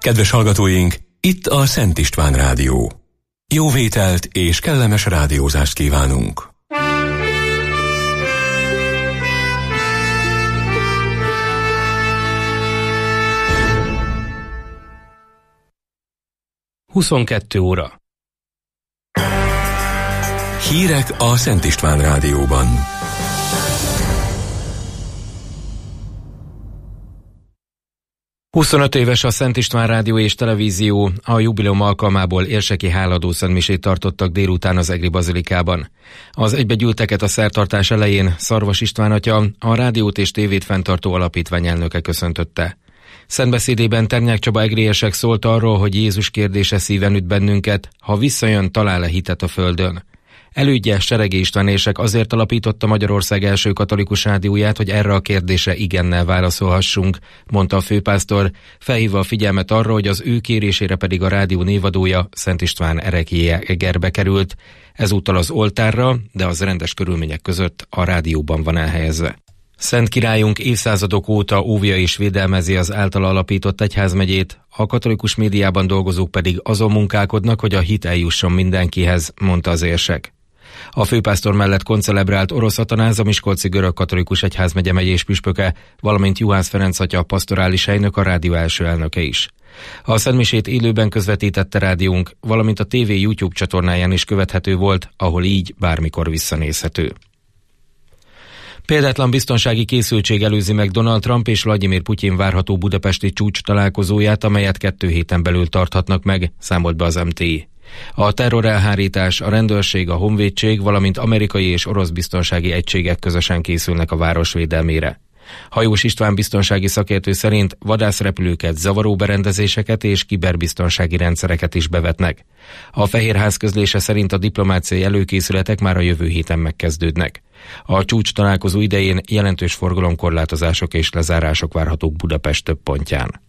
Kedves hallgatóink, itt a Szent István Rádió. Jó vételt és kellemes rádiózást kívánunk! Huszonkettő óra. Hírek a Szent István Rádióban. ...25 éves a Szent István Rádió és Televízió, a jubileum alkalmából érseki háladó szentmisét tartottak délután az Egri Bazilikában. Az egybegyűlteket a szertartás elején Szarvas István atya, a rádiót és tévét fenntartó alapítvány elnöke köszöntötte. Szentbeszédében Ternyák Csaba egriesek szólt arról, hogy Jézus kérdése szíven üt bennünket, ha visszajön, talál-e hitet a földön. Elődje Seregi Istvánések azért alapította Magyarország első katolikus rádióját, hogy erre a kérdésre igennel válaszolhassunk, mondta a főpásztor, felhívva a figyelmet arra, hogy az ő kérésére pedig a rádió névadója, Szent István ereklyéje Egerbe került, ezúttal az oltárra, de az rendes körülmények között a rádióban van elhelyezve. Szent királyunk évszázadok óta óvja és védelmezi az általa alapított egyházmegyét, a katolikus médiában dolgozók pedig azon munkálkodnak, hogy a hit eljusson mindenkihez, mondta az érsek. A főpásztor mellett koncelebrált Orosz Atanáz, a miskolci görög-katolikus egyházmegye megyés püspöke, valamint Juhász Ferenc atya, a pastorális helynök, a rádió első elnöke is. A szentmisét élőben közvetítette rádiónk, valamint a TV YouTube csatornáján is követhető volt, ahol így bármikor visszanézhető. Példátlan biztonsági készültség előzi meg Donald Trump és Vladimir Putyin várható budapesti csúcs találkozóját, amelyet 2 héten belül tarthatnak meg, számolt be az MTI. A terrorelhárítás, a rendőrség, a honvédség, valamint amerikai és orosz biztonsági egységek közösen készülnek a város védelmére. Hajós István biztonsági szakértő szerint vadászrepülőket, zavaró berendezéseket és kiberbiztonsági rendszereket is bevetnek. A Fehérház közlése szerint a diplomáciai előkészületek már a jövő héten megkezdődnek. A csúcs találkozó idején jelentős forgalomkorlátozások és lezárások várhatók Budapest több pontján.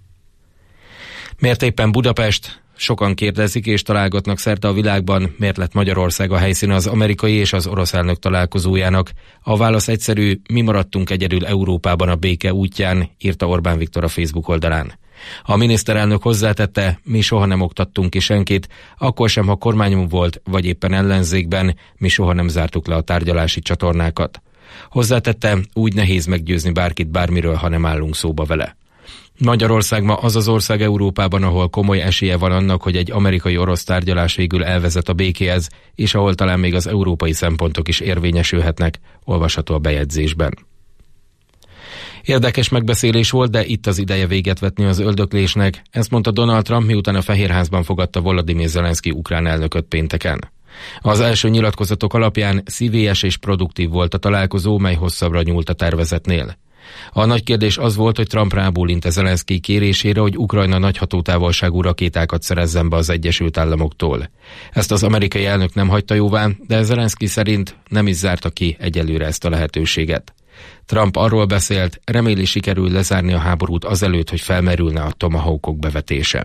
Miért éppen Budapest? Sokan kérdezik és találgatnak szerte a világban, miért lett Magyarország a helyszíne az amerikai és az orosz elnök találkozójának. A válasz egyszerű, mi maradtunk egyedül Európában a béke útján, írta Orbán Viktor a Facebook oldalán. A miniszterelnök hozzátette, mi soha nem oktattunk ki senkit, akkor sem, ha kormányunk volt, vagy éppen ellenzékben, mi soha nem zártuk le a tárgyalási csatornákat. Hozzátette, úgy nehéz meggyőzni bárkit bármiről, ha nem állunk szóba vele. Magyarország ma az az ország Európában, ahol komoly esélye van annak, hogy egy amerikai-orosz tárgyalás végül elvezet a békéhez, és ahol talán még az európai szempontok is érvényesülhetnek, olvasható a bejegyzésben. Érdekes megbeszélés volt, de itt az ideje véget vetni az öldöklésnek, ezt mondta Donald Trump, miután a Fehérházban fogadta Volodymyr Zelenszky ukrán elnököt pénteken. Az első nyilatkozatok alapján szívélyes és produktív volt a találkozó, mely hosszabbra nyúlt a tervezetnél. A nagy kérdés az volt, hogy Trump rábólint Zelenszky kérésére, hogy Ukrajna nagy hatótávolságú rakétákat szerezzen be az Egyesült Államoktól. Ezt az amerikai elnök nem hagyta jóvá, de Zelenszky szerint nem is zárta ki egyelőre ezt a lehetőséget. Trump arról beszélt, reméli sikerül lezárni a háborút azelőtt, hogy felmerülne a tomahawkok bevetése.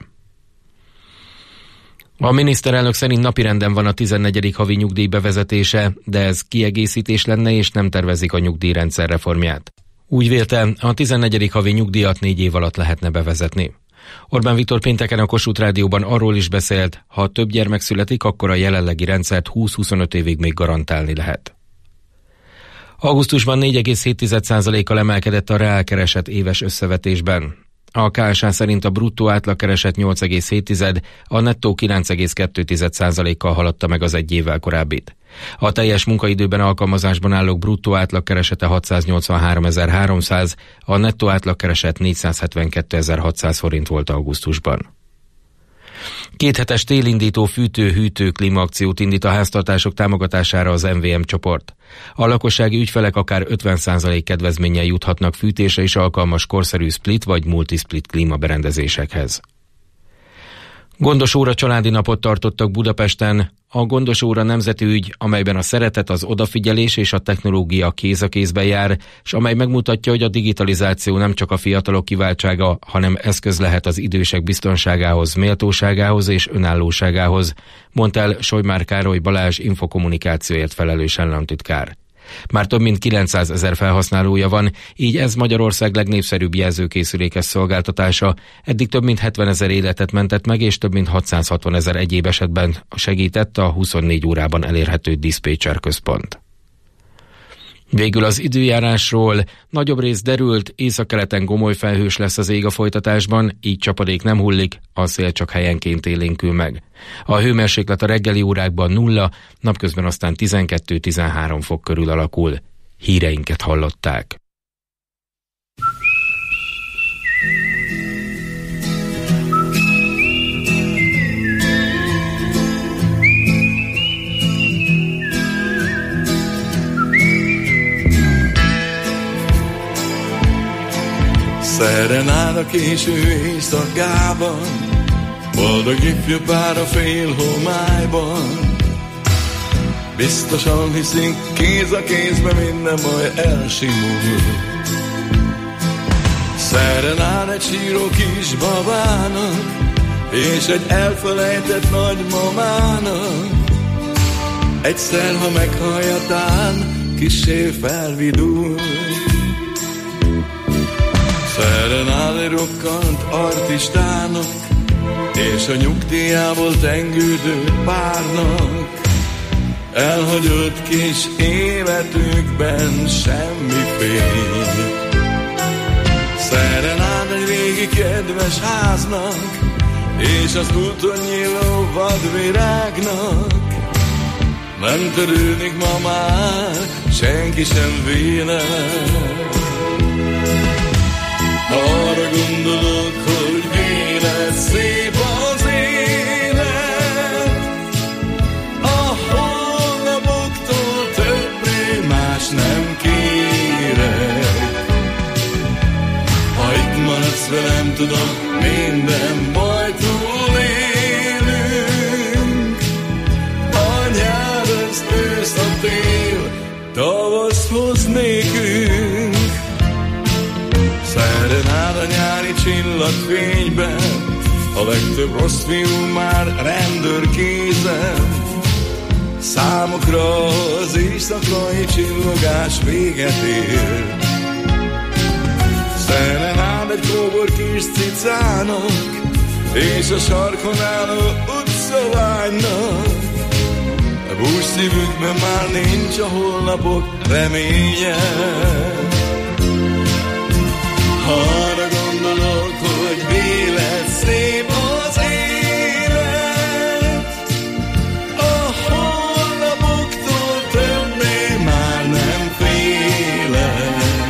A miniszterelnök szerint napirenden van a 14. havi nyugdíj bevezetése, de ez kiegészítés lenne és nem tervezik a nyugdíjrendszer reformját. Úgy vélte, a 14. havi nyugdíjat 4 év alatt lehetne bevezetni. Orbán Viktor pénteken a Kossuth Rádióban arról is beszélt, ha több gyermek születik, akkor a jelenlegi rendszert 20-25 évig még garantálni lehet. Augusztusban 4,7%-kal emelkedett a reálkereset éves összevetésben. A KSH szerint a bruttó átlagkereset 8,7, a nettó 9,2%-kal haladta meg az egy évvel korábbit. A teljes munkaidőben alkalmazásban állók bruttó átlagkeresete 683.300, a nettó átlagkereset 472.600 forint volt augusztusban. 2 hetes télindító fűtő-hűtő klímaakciót indít a háztartások támogatására az MVM csoport. A lakossági ügyfelek akár 50% kedvezménnyel juthatnak fűtésre is alkalmas korszerű split vagy multisplit klímaberendezésekhez. Gondos óra családi napot tartottak Budapesten. A Gondos óra nemzeti ügy, amelyben a szeretet, az odafigyelés és a technológia kéz a kézben jár, és amely megmutatja, hogy a digitalizáció nem csak a fiatalok kiváltsága, hanem eszköz lehet az idősek biztonságához, méltóságához és önállóságához, mondta el Solymár Károly Balázs infokommunikációért felelős államtitkár. Már több mint 900 000 felhasználója van, így ez Magyarország legnépszerűbb jelzőkészülékes szolgáltatása. Eddig több mint 70 000 életet mentett meg, és több mint 660 000 egyéb esetben segített a 24 órában elérhető diszpécser központ. Végül az időjárásról. Nagyobb rész derült, északkeleten gomoly felhős lesz az ég a folytatásban, így csapadék nem hullik, a szél csak helyenként élénkül meg. A hőmérséklet a reggeli órákban 0, napközben aztán 12-13 fok körül alakul. Híreinket hallották. Szerenád a késő éjszakában, boldog ifjú pár a fél homályban. Biztosan hiszünk, kéz a kézbe minden baj elsimul. Szerenád egy síró kis babának, és egy elfelejtett nagymamának. Egyszer, ha meghallgatán, kissé felvidul. Szerenád egy rokkant artistának, és a nyugdíjából tengődő párnak. Elhagyott kis életükben semmi fény. Szerenád egy régi kedves háznak, és az úton nyíló vadvirágnak. Nem törődik ma már, senki sem vélet. Arra gondolok, hogy vélet, szép az élet, a holnapoktól többé más nem kérek. Ha itt maradsz velem, tudom, minden bajtól élünk. A nyár, az ősz, a tél, tavasz hoz nékünk. Szerenád a nyári csillagfényben, a legtöbb rossz fiú már rendőr kézen. Számukra az éjszakai csillogás véget ér. Szerenád egy kóbor kis cicának, és a sarkon álló utcaványnak. A bús szívükben már nincs a holnapok reménye. Arra gondolok, hogy vélet, szép az élet, a holnapoktól többé már nem félek.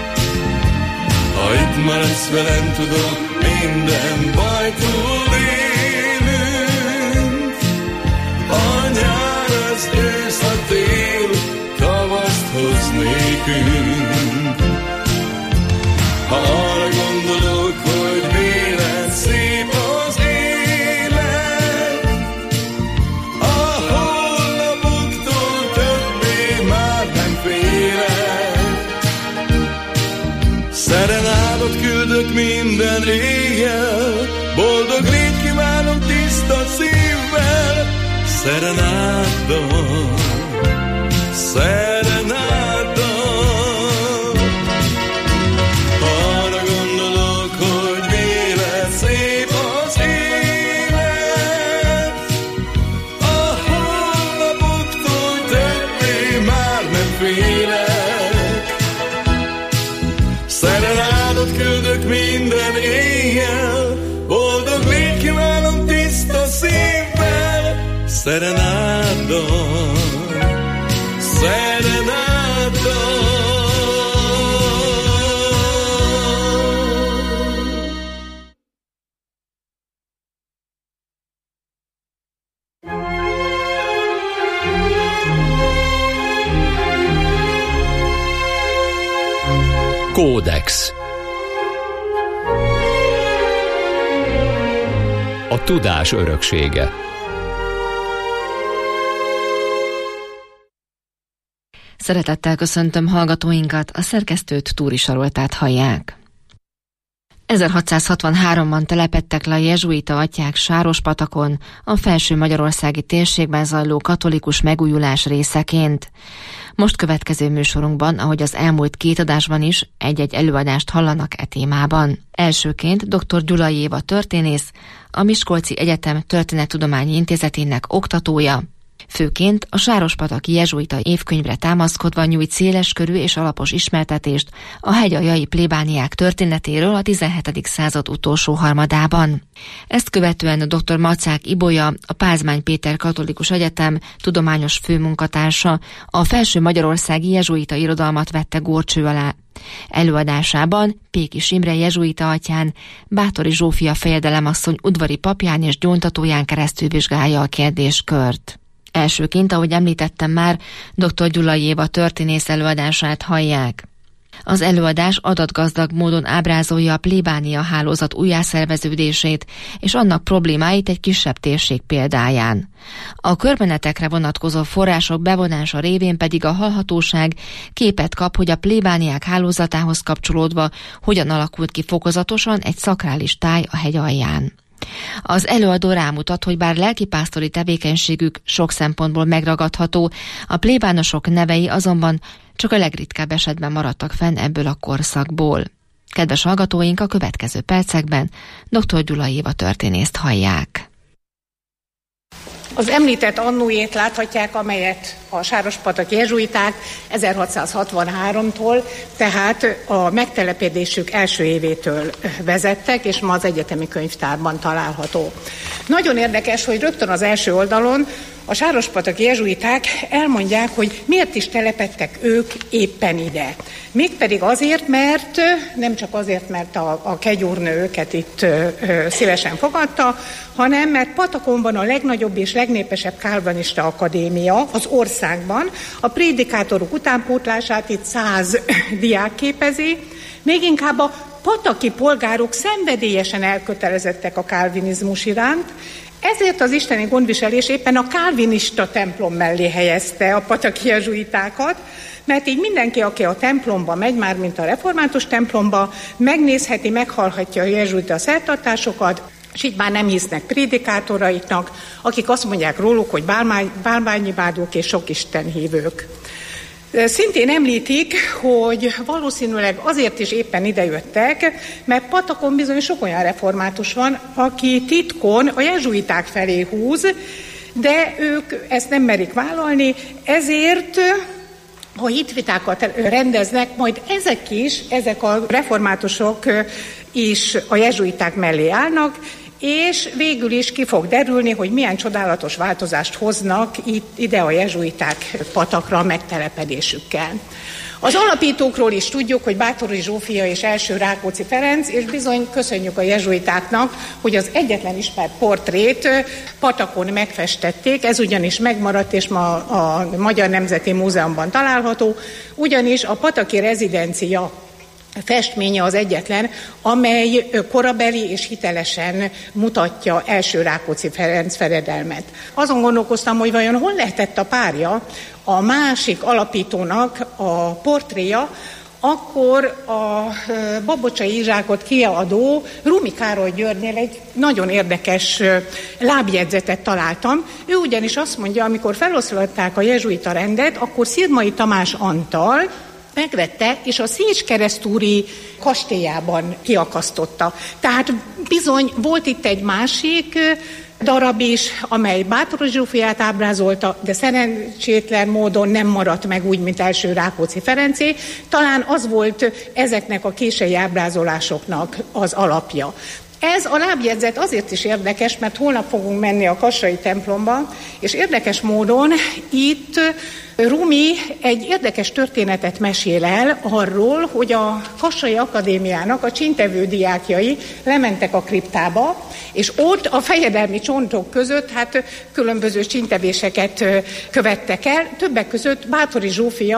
Ha itt maradsz velem, tudom, minden bajtól élünk. A nyár, az ősz, a tél, tavaszt hoz nékünk. Ha arra gondolok, hogy vélet, szép az élet, a holnapoktól többé már nem félek. Szerenádot küldök minden éjjel, boldog légy kívánom tiszta szívvel. Szerenáddal, szerenáddal. Szerenádot küldök minden éjjel, boldog légy kívánom tiszta szívvel. Szerenáddal, szerenáddal. Kódex. A tudás öröksége. Szeretettel köszöntöm hallgatóinkat, a szerkesztőt, Túri Saroltát hallják. 1663-ban telepedtek le a jezsuita atyák Sárospatakon, a felső magyarországi térségben zajló katolikus megújulás részeként. Most következő műsorunkban, ahogy az elmúlt 2 adásban is, egy-egy előadást hallanak e témában. Elsőként dr. Gyulai Éva történész, a Miskolci Egyetem Történettudományi Intézetének oktatója. Főként a sárospataki jezsuita évkönyvre támaszkodva nyújt széleskörű és alapos ismertetést a hegyaljai plébániák történetéről a 17. század utolsó harmadában. Ezt követően dr. Macák Ibolya, a Pázmány Péter Katolikus Egyetem tudományos főmunkatársa a felső magyarországi jezsuita irodalmat vette górcső alá. Előadásában Pékis Imre jezsuita atyán, Báthori Zsófia fejedelemasszony udvari papján és gyóntatóján keresztül vizsgálja a kérdéskört. Elsőként, ahogy említettem már, dr. Gyulai Éva történész előadását hallják. Az előadás adatgazdag módon ábrázolja a plébánia hálózat újjászerveződését és annak problémáit egy kisebb térség példáján. A körbenetekre vonatkozó források bevonása révén pedig a hallhatóság képet kap, hogy a plébániák hálózatához kapcsolódva hogyan alakult ki fokozatosan egy szakrális táj a hegy alján. Az előadó rámutat, hogy bár lelkipásztori tevékenységük sok szempontból megragadható, a plébánosok nevei azonban csak a legritkább esetben maradtak fenn ebből a korszakból. Kedves hallgatóink, a következő percekben dr. Gyulai Éva történészt hallják. Az említett annójét láthatják, amelyet a sárospataki jezsuiták 1663-tól, tehát a megtelepedésük első évétől vezettek, és ma az egyetemi könyvtárban található. Nagyon érdekes, hogy rögtön az első oldalon a sárospataki jezsuiták elmondják, hogy miért is telepedtek ők éppen ide. Mégpedig azért, mert nem csak azért, mert a kegyúrnő őket itt szívesen fogadta, hanem mert Patakonban a legnagyobb és legnépesebb kálvinista akadémia az országban. A prédikátorok utánpótlását itt 100 diák képezi, még inkább a pataki polgárok szenvedélyesen elkötelezettek a kálvinizmus iránt, ezért az isteni gondviselés éppen a kálvinista templom mellé helyezte a pataki jezsuitákat, mert így mindenki, aki a templomba megy, már mint a református templomba, megnézheti, meghallhatja a jezsuita szertartásokat, és így már nem hisznek prédikátoraiknak, akik azt mondják róluk, hogy bálványimádók és sok istenhívők. Szintén említik, hogy valószínűleg azért is éppen idejöttek, mert Patakon bizony sok olyan református van, aki titkon a jezsuiták felé húz, de ők ezt nem merik vállalni, ezért ha hitvitákat rendeznek, majd ezek a reformátusok is a jezsuiták mellé állnak, és végül is ki fog derülni, hogy milyen csodálatos változást hoznak ide a jezsuiták Patakra a megtelepedésükkel. Az alapítókról is tudjuk, hogy Báthori Zsófia és első Rákóczi Ferenc, és bizony köszönjük a jezsuitáknak, hogy az egyetlen ismert portrét Patakon megfestették, ez ugyanis megmaradt, és ma a Magyar Nemzeti Múzeumban található, ugyanis a pataki rezidencia festménye az egyetlen, amely korabeli és hitelesen mutatja első Rákóczi Ferenc fejedelmet. Azon gondolkoztam, hogy vajon hol lehetett a párja a másik alapítónak a portréja, akkor a Babocsai Izsákot kiadó Rumi Károly Györgynél egy nagyon érdekes lábjegyzetet találtam. Ő ugyanis azt mondja, amikor feloszlatták a jezsuita rendet, akkor Szirmai Tamás Antal megvette, és a Szécskeresztúri kastélyában kiakasztotta. Tehát bizony volt itt egy másik darab is, amely Báthori Zsófiát ábrázolta, de szerencsétlen módon nem maradt meg úgy, mint első Rákóczi Ferencé. Talán az volt ezeknek a késői ábrázolásoknak az alapja. Ez a lábjegyzet azért is érdekes, mert holnap fogunk menni a kassai templomba, és érdekes módon itt Rumi egy érdekes történetet mesél el arról, hogy a Kassai Akadémiának a csintevő diákjai lementek a kriptába, és ott a fejedelmi csontok között különböző csintevéseket követtek el, többek között Báthori Zsófia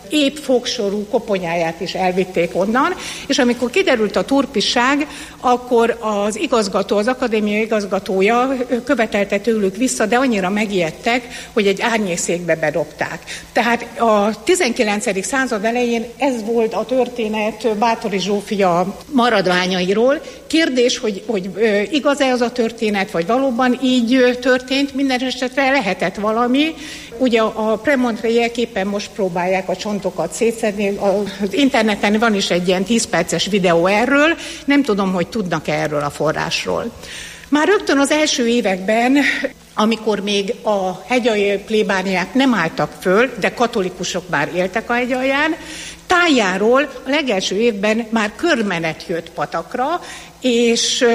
épp fogsorú koponyáját is elvitték onnan, és amikor kiderült a turpisság, akkor az igazgató, az akadémia igazgatója követelte tőlük vissza, de annyira megijedtek, hogy egy árnyékszékbe bedobták. Tehát a 19. század elején ez volt a történet Báthori Zsófia maradványairól. Kérdés, hogy igaz-e az a történet, vagy valóban így történt, minden esetre lehetett valami. Ugye a Premontré-ek éppen most próbálják a csontokat szétszedni, az interneten van is egy ilyen 10 perces videó erről, nem tudom, hogy tudnak erről a forrásról. Már rögtön az első években, amikor még a hegyaljai plébániák nem álltak föl, de katolikusok már éltek a hegyalján, tájáról a legelső évben már körmenet jött patakra, és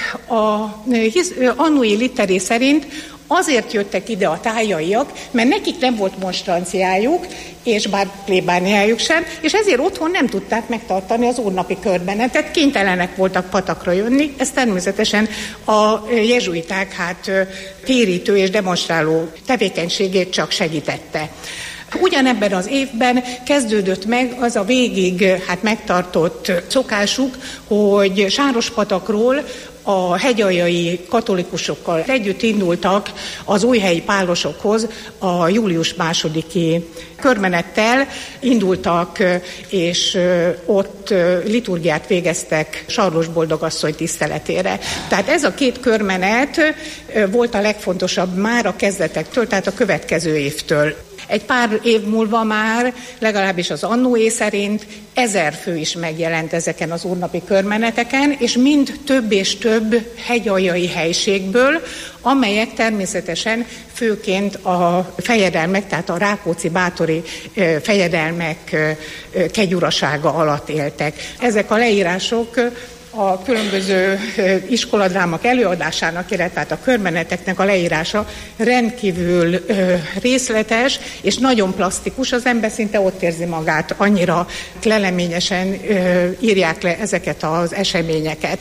Annui Litteré szerint azért jöttek ide a tájaiak, mert nekik nem volt monstranciájuk, és bár plébániájuk sem, és ezért otthon nem tudták megtartani az úrnapi körbenetet, kénytelenek voltak patakra jönni. Ez természetesen a jezsuiták térítő és demonstráló tevékenységét csak segítette. Ugyanebben az évben kezdődött meg az a végig megtartott szokásuk, hogy Sárospatakról a hegyaljai katolikusokkal együtt indultak az újhelyi pálosokhoz a július 2. körmenettel, indultak, és ott liturgiát végeztek Sarlós Boldogasszony tiszteletére. Tehát ez a két körmenet volt a legfontosabb már a kezdetektől, tehát a következő évtől. Egy pár év múlva már, legalábbis az Annué szerint 1000 fő is megjelent ezeken az úrnapi körmeneteken, és mind több és több hegyaljai helységből, amelyek természetesen főként a fejedelmek, tehát a rákóczi-báthori fejedelmek kegyurasága alatt éltek. Ezek a leírások a különböző iskoladrámak előadásának, illetve a körmeneteknek a leírása rendkívül részletes, és nagyon plastikus, az ember szinte ott érzi magát, annyira leleményesen írják le ezeket az eseményeket.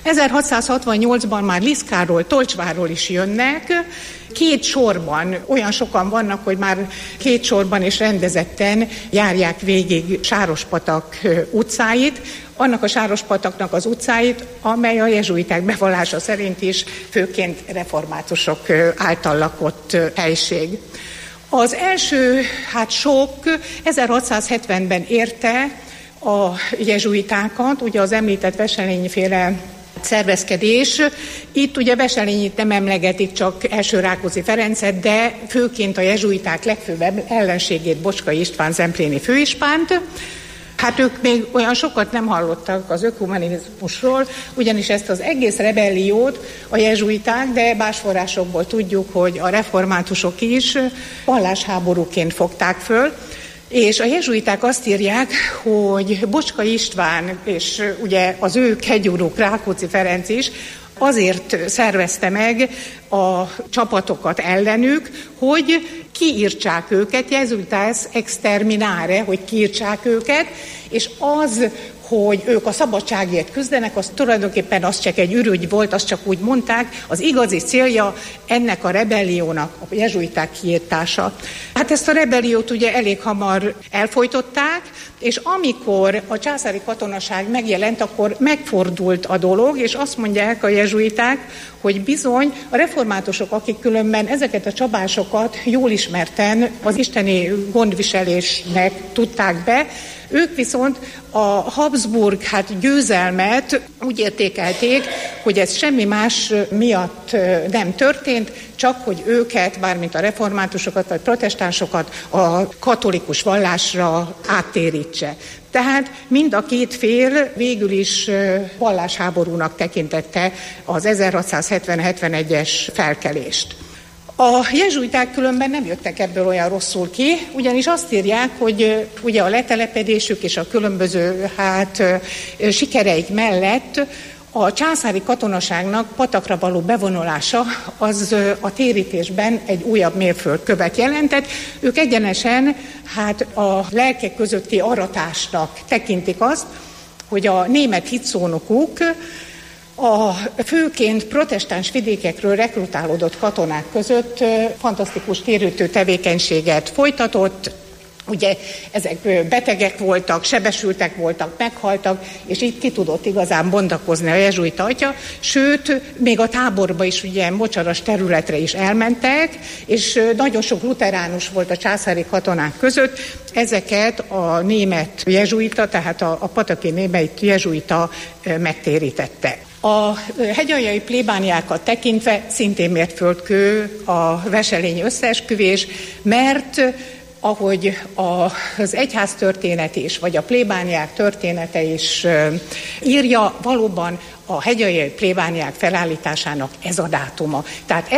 1668-ban már Liszkáról, Tolcsvárról is jönnek, 2 sorban, olyan sokan vannak, hogy már 2 sorban és rendezetten járják végig Sárospatak utcáit, annak a Sárospataknak az utcáit, amely a jezsuiták bevallása szerint is főként reformátusok által lakott helység. Az első sok 1670-ben érte a jezsuitákat, ugye az említett Wesselényi-féle szervezkedés. Itt ugye Wesselényit nem emlegetik, csak első Rákóczi Ferencet, de főként a jezsuiták legfőbb ellenségét, Bocskai István zempléni főispánt. Ők még olyan sokat nem hallottak az ökumenizmusról, ugyanis ezt az egész rebelliót a jezsuiták, de más forrásokból tudjuk, hogy a reformátusok is vallásháborúként fogták föl, és a jezsuiták azt írják, hogy Bocskai István és ugye az ő kegyuruk Rákóczi Ferenc is azért szervezte meg a csapatokat ellenük, hogy kiírtsák őket, jesuitas exterminare, hogy kiírtsák őket, és az, hogy ők a szabadságért küzdenek, az tulajdonképpen az csak egy ürügy volt, azt csak úgy mondták, az igazi célja ennek a rebelliónak a jezsuiták kiírtása. Ezt a rebelliót ugye elég hamar elfojtották, és amikor a császári katonaság megjelent, akkor megfordult a dolog, és azt mondják a jezsuiták, hogy bizony a reformátusok, akik különben ezeket a csapásokat jól ismerten az isteni gondviselésnek tudták be, ők viszont a Habsburg győzelmet úgy értékelték, hogy ez semmi más miatt nem történt, csak hogy őket, bármint a reformátusokat vagy protestánsokat a katolikus vallásra áttérítse. Tehát mind a két fél végül is vallásháborúnak tekintette az 1670-71-es felkelést. A jezsuiták különben nem jöttek ebből olyan rosszul ki, ugyanis azt írják, hogy ugye a letelepedésük és a különböző sikereik mellett a császári katonaságnak patakra való bevonulása az a térítésben egy újabb mérföldkövet jelentett. Ők egyenesen a lelkek közötti aratásnak tekintik azt, hogy a német hitszónokuk a főként protestáns vidékekről rekrutálódott katonák között fantasztikus térítő tevékenységet folytatott, Ugye ezek betegek voltak, sebesültek voltak, meghaltak, és így ki tudott igazán bontakozni a jezsuita atya, sőt, még a táborba is ugye mocsaras területre is elmentek, és nagyon sok luteránus volt a császári katonák között, ezeket a német jezsuita, tehát a pataki német jezsuita megtérítette. A hegyaljai plébániákat tekintve szintén mérföldkő a veselényi összeesküvés, mert ahogy az egyház történet is, vagy a plébániák története is írja, valóban a hegyaljai plébániák felállításának ez a dátuma. Tehát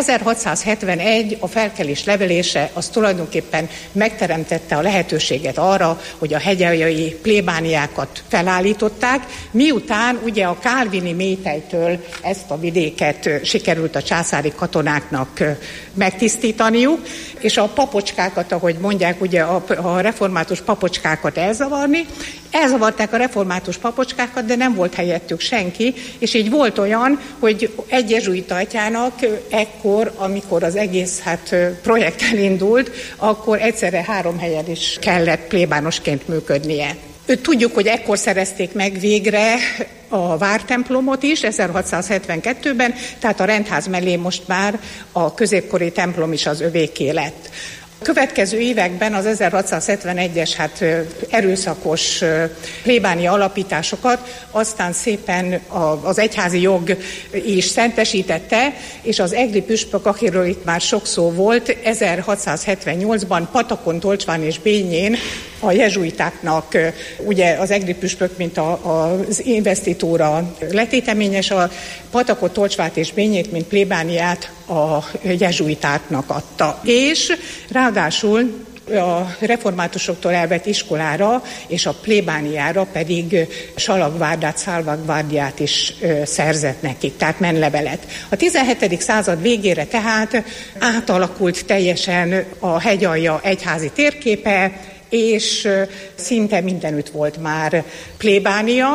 1671 a felkelés levelése az tulajdonképpen megteremtette a lehetőséget arra, hogy a hegyaljai plébániákat felállították, miután ugye a kálvini métejtől ezt a vidéket sikerült a császári katonáknak megtisztítaniuk, és a papocskákat, ahogy mondják, ugye a református papocskákat elzavarták a református papocskákat, de nem volt helyettük senki, és így volt olyan, hogy egy jezsuita atyának ekkor, amikor az egész projekt elindult, akkor egyszerre 3 helyen is kellett plébánosként működnie. Tudjuk, hogy ekkor szerezték meg végre a vártemplomot is, 1672-ben, tehát a rendház mellé most már a középkori templom is az övéké lett. A következő években az 1671-es erőszakos plébánia alapításokat aztán szépen az egyházi jog is szentesítette, és az egri püspök, akiről itt már sok szó volt, 1678-ban Patakon, Tolcsván és Bényén a jezsuitáknak, ugye az egri püspök, mint az investitúra letéteményes, a Patakot, Tolcsvát és Bényét, mint plébániát a jezsuitáknak adta. És ráadásul a reformátusoktól elvett iskolára és a plébániára pedig salagvárdát, szálvagvárdiát is szerzett nekik, tehát menlevelet. A 17. század végére tehát átalakult teljesen a hegyalja egyházi térképe, és szinte mindenütt volt már plébánia.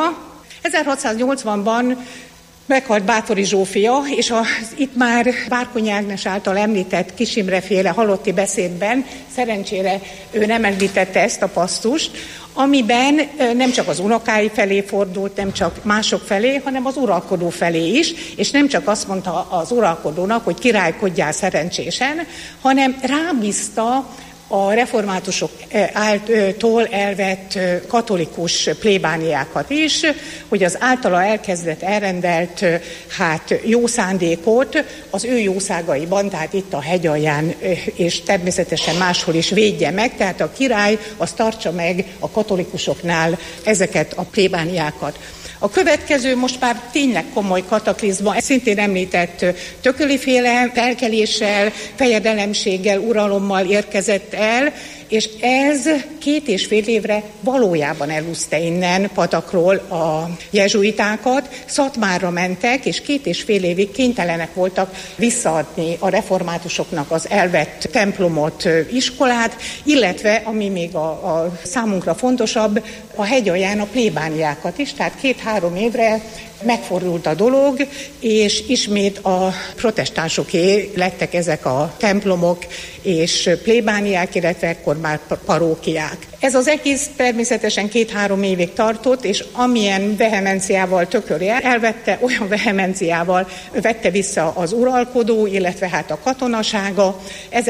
1680-ban meghalt Báthori Zsófia, és itt már Várkonyi Ágnes által említett Kis Imre-féle halotti beszédben, szerencsére ő nem említette ezt a passztust, amiben nem csak az unokái felé fordult, nem csak mások felé, hanem az uralkodó felé is, és nem csak azt mondta az uralkodónak, hogy királykodjál szerencsésen, hanem rábízta a reformátusoktól elvett katolikus plébániákat is, hogy az általa elkezdett, elrendelt jó szándékot az ő jószágaiban, tehát itt a hegyalján és természetesen máshol is védje meg, tehát a király az tartsa meg a katolikusoknál ezeket a plébániákat. A következő most már tényleg komoly kataklizma, szintén említett Tököli-féle felkeléssel, fejedelemséggel, uralommal érkezett el, és ez 2,5 évre valójában elúszta innen Patakról a jezsuitákat, Szatmárra mentek, és 2,5 évig kénytelenek voltak visszaadni a reformátusoknak az elvett templomot, iskolát, illetve, ami még a számunkra fontosabb, a hegyalján a plébániákat is, tehát 2-3 évre megfordult a dolog, és ismét a protestánsoké lettek ezek a templomok és plébániák, illetve ekkor már parókiák. Ez az egész természetesen 2-3 évig tartott, és amilyen vehemenciával Tököli elvette, olyan vehemenciával vette vissza az uralkodó, illetve a katonasága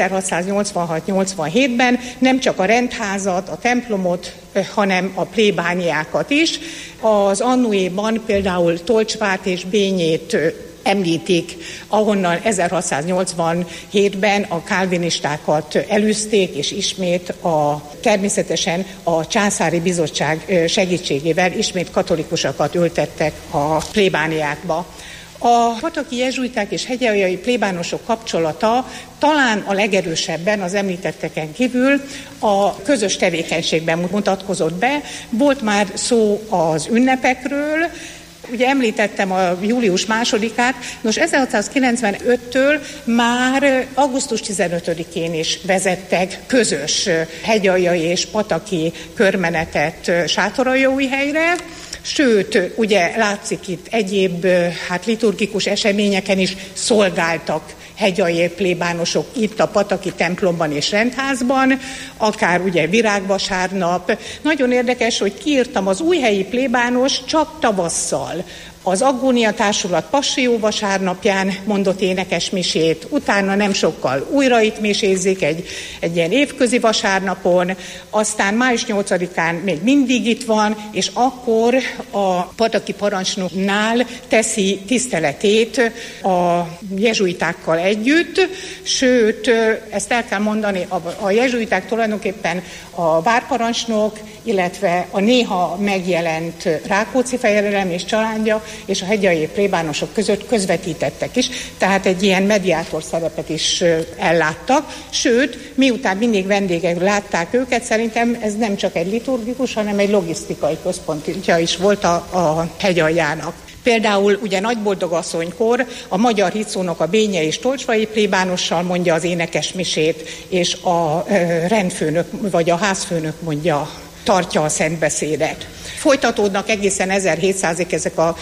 1686-87-ben nem csak a rendházat, a templomot, hanem a plébániákat is. Az annuéban például Tolcsvát és Bényét említik, ahonnan 1687-ben a kálvinistákat elűzték, és ismét természetesen a császári bizottság segítségével ismét katolikusokat ültettek a plébániákba. A pataki jezsuiták és hegyaljai plébánosok kapcsolata talán a legerősebben az említetteken kívül a közös tevékenységben mutatkozott be. Volt már szó az ünnepekről, ugye említettem a július 2-át, nos 1695-től már augusztus 15-én is vezettek közös hegyaljai és pataki körmenetet Sátoraljaújhelyre, sőt, ugye látszik itt egyéb liturgikus eseményeken is szolgáltak hegyalji plébánosok itt a pataki templomban és rendházban, akár ugye virágvasárnap. Nagyon érdekes, hogy kiírtam, az újhelyi plébános csak tavasszal az Agónia Társulat Passió vasárnapján mondott énekesmisét, utána nem sokkal újra itt misézik egy ilyen évközi vasárnapon, aztán május 8-án még mindig itt van, és akkor a pataki parancsnoknál teszi tiszteletét a jezsuitákkal együtt, sőt, ezt el kell mondani, a jezsuiták tulajdonképpen a várparancsnok, illetve a néha megjelent Rákóczi fejedelem és családja és a hegyalji plébánosok között közvetítettek is, tehát egy ilyen mediátor szerepet is elláttak, sőt, miután mindig vendégek látták őket, szerintem ez nem csak egy liturgikus, hanem egy logisztikai központja is volt a hegyaljának. Például ugye Nagyboldogasszonykor a magyar hitszónok a Bényei és Tolcsvai plébánossal mondja az énekesmisét, és a rendfőnök vagy a házfőnök tartja a szentbeszédet. Folytatódnak egészen 1700-ig ezek a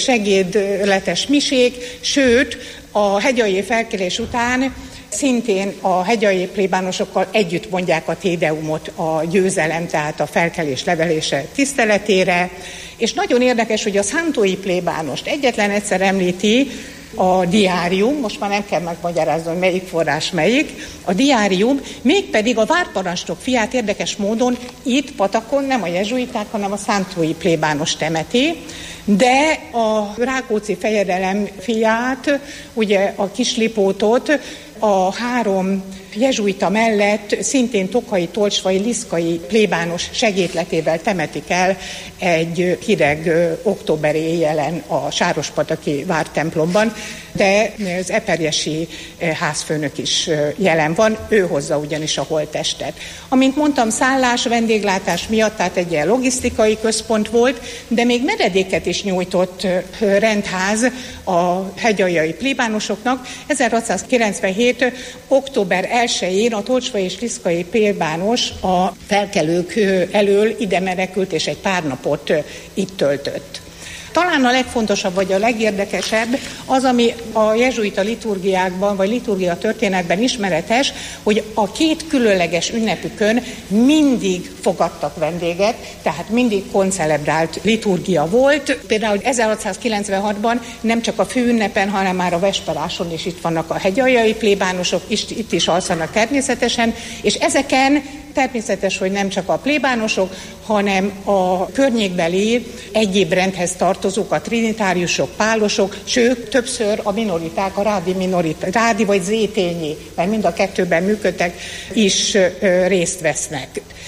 segédletes misék, sőt, a hegyalji felkelés után szintén a hegyalji plébánosokkal együtt mondják a tédeumot a győzelem, tehát a felkelés levelése tiszteletére, és nagyon érdekes, hogy a szántói plébánost egyetlen egyszer említi a diárium, most már nem kell megmagyarázni, hogy melyik forrás melyik, a diárium, mégpedig a várparancsnok fiát érdekes módon itt Patakon nem a jezsuiták, hanem a szántói plébános temeti, de a Rákóczi fejedelem fiát, ugye a Kislipótot a 3 jezsuita mellett szintén tokai, tolcsvai, liszkai plébános segédletével temetik el egy hideg októberi éjjelen a sárospataki vártemplomban, de az eperjesi házfőnök is jelen van, ő hozza ugyanis a holttestet. Amint mondtam, szállás, vendéglátás miatt, tehát egy ilyen logisztikai központ volt, de még menedéket is nyújtott rendház a hegyaljai plébánosoknak. 1697. október 1-én a tolcsvai és liszkai plébános a felkelők elől ide menekült, és egy pár napot itt töltött. Talán a legfontosabb, vagy a legérdekesebb az, ami a jezsuita liturgiákban, vagy liturgia történetben ismeretes, hogy a 2 különleges ünnepükön mindig fogadtak vendéget, tehát mindig koncelebrált liturgia volt. Például 1696-ban nem csak a főünnepen, hanem már a vesperáson is itt vannak a hegyaljai plébánosok, itt is alszanak természetesen, és ezeken természetes, hogy nem csak a plébánosok, hanem a környékbeli egyéb rendhez tartozók, a trinitáriusok, pálosok, sőt, többször a minoriták, a rádi vagy zétényi, mert mind a kettőben működtek, is részt vesznek.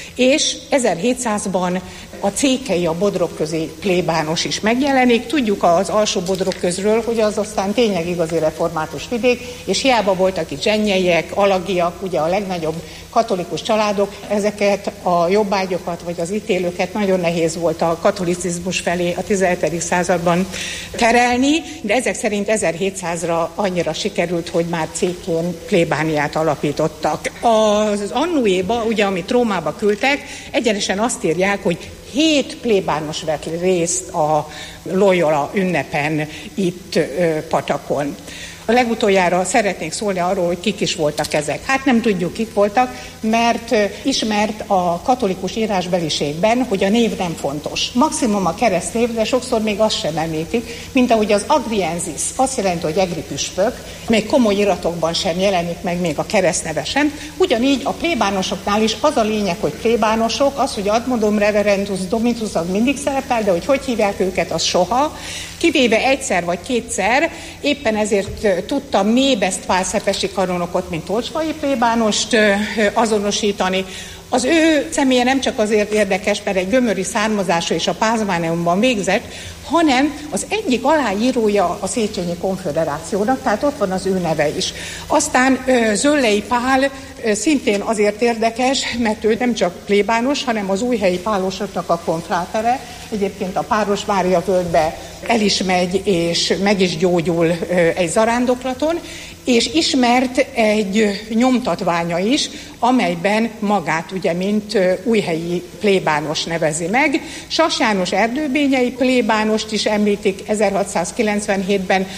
És 1700-ban a cékei, a bodrogközi plébános is megjelenik. Tudjuk az alsó bodrogközről, hogy az aztán tényleg igazi református vidék, és hiába voltak itt zsennyeiek, alagiak, ugye a legnagyobb katolikus családok, ezeket a jobbágyokat vagy az ítélőket nagyon nehéz volt a katolicizmus felé a 17. században terelni, de ezek szerint 1700-ra annyira sikerült, hogy már cékén plébániát alapítottak. Az Annuéba, ugye, amit Rómába küldtek, egyenesen azt írják, hogy 7 plébános vett részt a Loyola ünnepen itt Patakon. A legutoljára szeretnék szólni arról, hogy kik is voltak ezek. Hát nem tudjuk, kik voltak, mert ismert a katolikus írásbeliségben, hogy a név nem fontos. Maximum a keresztnév, de sokszor még azt sem említik, mint ahogy az agriensis, azt jelenti, hogy egri püspök, még komoly iratokban sem jelenik meg még a keresztneve sem. Ugyanígy a plébánosoknál is az a lényeg, hogy plébánosok, az, hogy admodum reverendus domitus, az mindig szerepel, de hogy hívják őket, az soha. Kivéve egyszer vagy kétszer, éppen ezért tudtam mébeszt pálszepesi kanonokot, mint tolcsvai plébánost azonosítani. Az ő személye nem csak azért érdekes, mert egy gömöri származású és a Pázmáneumban végzett, hanem az egyik aláírója a Széchenyi Konföderációnak, tehát ott van az ő neve is. Aztán Zöllei Pál szintén azért érdekes, mert ő nem csak plébános, hanem az újhelyi pálosoknak a konfrátere. Egyébként a Párosmária völgybe el is megy, és meg is gyógyul egy zarándoklaton, és ismert egy nyomtatványa is, amelyben magát ugye mint újhelyi plébános nevezi meg. Sas János erdőbényei plébánost is említik 1697-ben,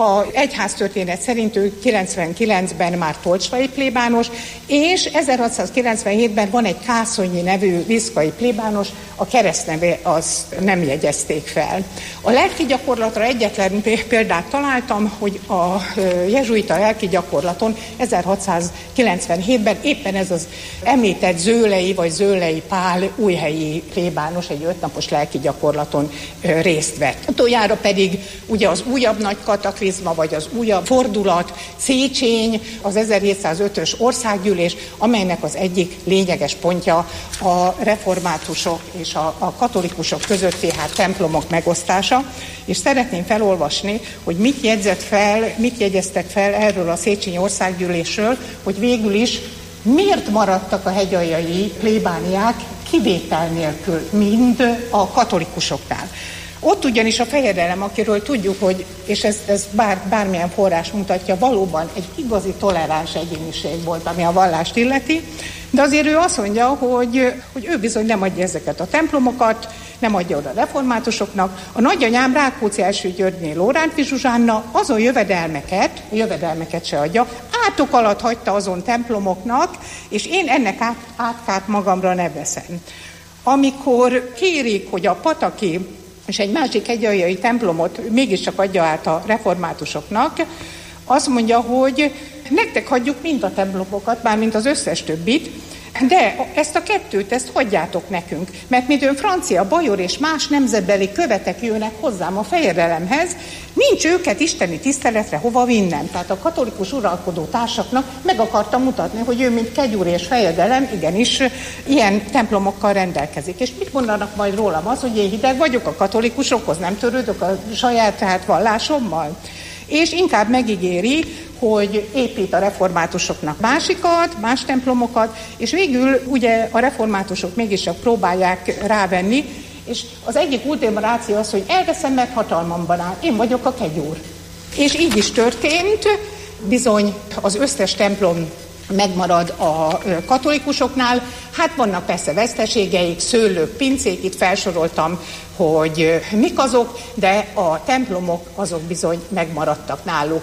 A egyháztörténet szerint ő 99-ben már tolcsvai plébános, és 1697-ben van egy Kászonyi nevű liszkai plébános, a keresztneve azt nem jegyezték fel. A lelki gyakorlatra egyetlen példát találtam, hogy a jezsuita lelki gyakorlaton 1697-ben éppen ez az említett Zőlei vagy Zőlei Pál újhelyi plébános egy 5 napos lelki gyakorlaton részt vett. Utoljára pedig ugye az újabb nagy kataklizma, vagy az újabb fordulat, Széchenyi, az 1705-ös országgyűlés, amelynek az egyik lényeges pontja a reformátusok és a katolikusok közötti templomok megosztása, és szeretném felolvasni, hogy mit jegyeztek fel erről a Széchenyi országgyűlésről, hogy végül is miért maradtak a hegyaljai plébániák kivétel nélkül, mind a katolikusoknál. Ott ugyanis a fejedelem, akiről tudjuk, hogy, és ez bármilyen forrás mutatja, valóban egy igazi toleráns egyéniség volt, ami a vallást illeti, de azért ő azt mondja, hogy ő bizony nem adja ezeket a templomokat, nem adja oda a reformátusoknak. A nagyanyám Rákóczi első Györgyné Lórántfi Zsuzsánna azon jövedelmeket se adja, átok alatt hagyta azon templomoknak, és én ennek átkát magamra ne veszem. Amikor kérik, hogy a pataki és egy másik hegyaljai templomot mégiscsak adja át a reformátusoknak, azt mondja, hogy nektek hagyjuk mind a templomokat, mármint az összes többit, de ezt a kettőt, ezt hagyjátok nekünk, mert midőn francia, bajor és más nemzetbeli követek jönnek hozzám a fejedelemhez, nincs őket isteni tiszteletre hova vinnem. Tehát a katolikus uralkodó társaknak meg akarta mutatni, hogy ő, mint kegyúr és fejedelem, igenis ilyen templomokkal rendelkezik. És mit mondanak majd rólam? Az, hogy én hideg vagyok a katolikusokhoz, nem törődök a saját vallásommal? És inkább megígéri, hogy épít a reformátusoknak más templomokat, és végül ugye a reformátusok mégiscsak próbálják rávenni, és az egyik ultima ratio az, hogy elveszem, mert hatalmamban áll, én vagyok a kegyúr. És így is történt, bizony az összes templom megmarad a katolikusoknál. Hát vannak persze veszteségeik, szőlők, pincék, itt felsoroltam, hogy mik azok, de a templomok azok bizony megmaradtak náluk.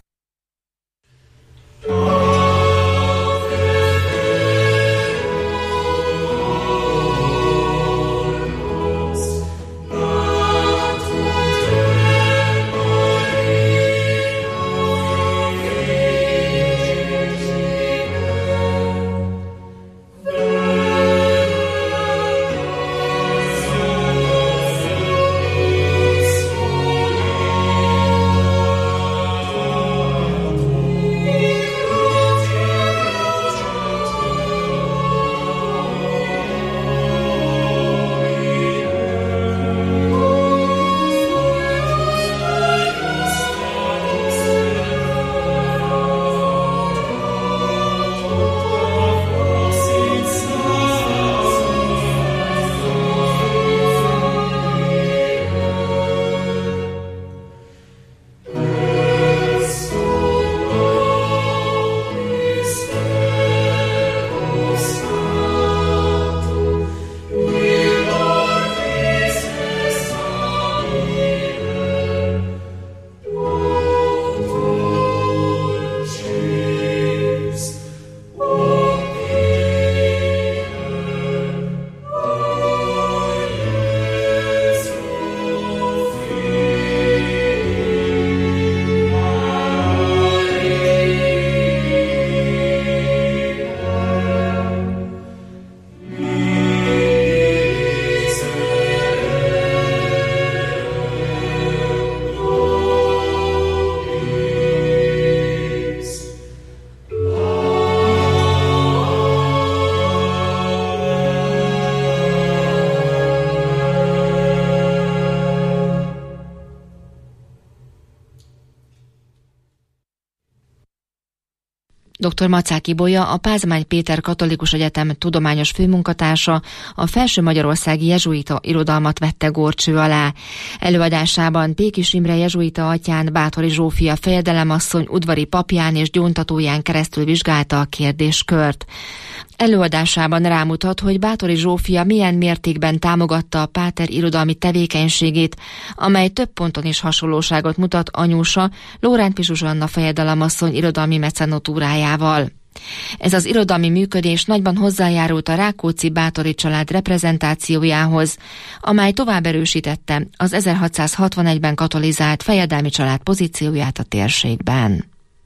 Dr. Macák Ibolya, a Pázmány Péter Katolikus Egyetem tudományos főmunkatársa, a Felső Magyarországi Jezsuita Irodalmat vette górcső alá. Előadásában Pékis Imre jezsuita atyán, Báthori Zsófia fejedelemasszony udvari papján és gyóntatóján keresztül vizsgálta a kérdéskört. Előadásában rámutat, hogy Báthori Zsófia milyen mértékben támogatta a páter irodalmi tevékenységét, amely több ponton is hasonlóságot mutat anyósa, Lórántpi Zsuzsanna fejedelemasszony irodalmi mecenatúrájával. Ez az irodalmi működés nagyban hozzájárult a Rákóczi-Báthori család reprezentációjához, amely tovább erősítette az 1661-ben katolizált fejedelmi család pozícióját a térségben.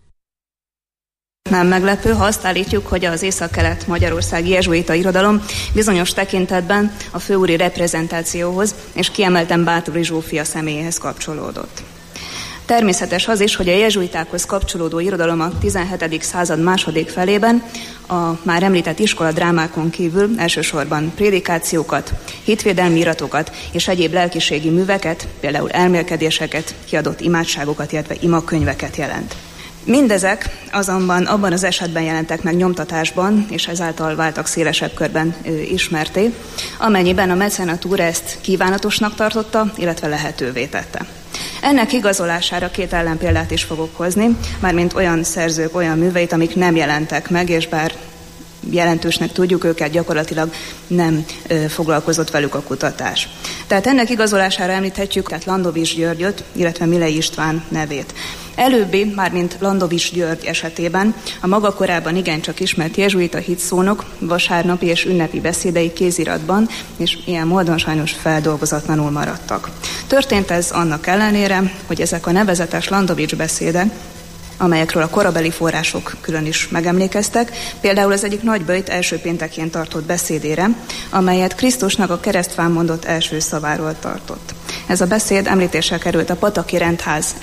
Nem meglepő, ha azt állítjuk, hogy az észak-kelet magyarországi jezsuita irodalom bizonyos tekintetben a főúri reprezentációhoz és kiemelten Báthori Zsófia személyéhez kapcsolódott. Természetes az is, hogy a jezsuitákhoz kapcsolódó irodalom a 17. század második felében a már említett iskoladrámákon kívül elsősorban prédikációkat, hitvédelmi iratokat és egyéb lelkiségi műveket, például elmélkedéseket, kiadott imádságokat, illetve imakönyveket jelent. Mindezek azonban abban az esetben jelentek meg nyomtatásban, és ezáltal váltak szélesebb körben ismerté, amennyiben a mecenatúra ezt kívánatosnak tartotta, illetve lehetővé tette. Ennek igazolására két ellenpéldát is fogok hozni, mármint olyan szerzők, olyan műveit, amik nem jelentek meg, és bár jelentősnek tudjuk őket, gyakorlatilag nem foglalkozott velük a kutatás. Tehát ennek igazolására említhetjük Landovics Györgyöt, illetve Milei István nevét. Előbbi, mármint Landovics György esetében a maga korában igencsak ismert jezsuita hitszónok vasárnapi és ünnepi beszédei kéziratban, és ilyen módon sajnos feldolgozatlanul maradtak. Történt ez annak ellenére, hogy ezek a nevezetes Landovics beszédek, amelyekről a korabeli források külön is megemlékeztek, például az egyik nagyböjt első péntekén tartott beszédére, amelyet Krisztusnak a keresztfán mondott első szaváról tartott. Ez a beszéd említéssel került a Pataki Rendház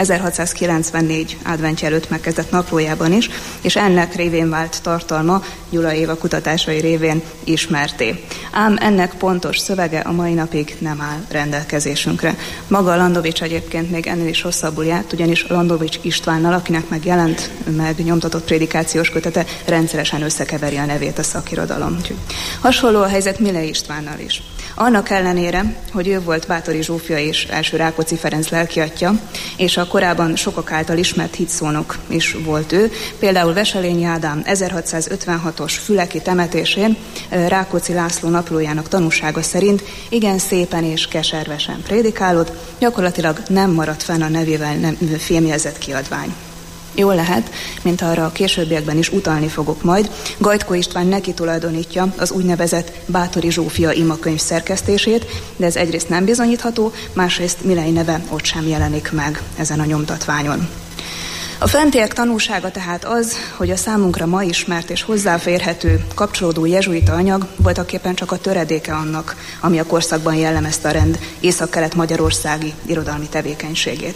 1694 adventje előtt megkezdett naplójában is, és ennek révén vált tartalma Gyula Éva kutatásai révén ismerté. Ám ennek pontos szövege a mai napig nem áll rendelkezésünkre. Maga Landovics egyébként még ennél is rosszabbul járt, ugyanis Landovics Istvánnal, akinek megjelent, meg nyomtatott prédikációs kötete, rendszeresen összekeveri a nevét a szakirodalom. Hasonló a helyzet Milei Istvánnal is. Annak ellenére, hogy ő volt Báthori Zsófia és első Rákóczi Ferenc lelkiatya, és a korábban sokak által ismert hitszónok is volt ő, például Veselényi Ádám 1656-os füleki temetésén Rákóczi László naplójának tanúsága szerint igen szépen és keservesen prédikálott, gyakorlatilag nem maradt fenn a nevével nem fémjelzett kiadvány. Jól lehet, mint arra a későbbiekben is utalni fogok majd, Gajtkó István neki tulajdonítja az úgynevezett Báthori Zsófia imakönyv szerkesztését, de ez egyrészt nem bizonyítható, másrészt Milei neve ott sem jelenik meg ezen a nyomtatványon. A fentiek tanúsága tehát az, hogy a számunkra ma ismert és hozzáférhető kapcsolódó jezsuita anyag voltaképpen csak a töredéke annak, ami a korszakban jellemezte a rend észak-kelet magyarországi irodalmi tevékenységét.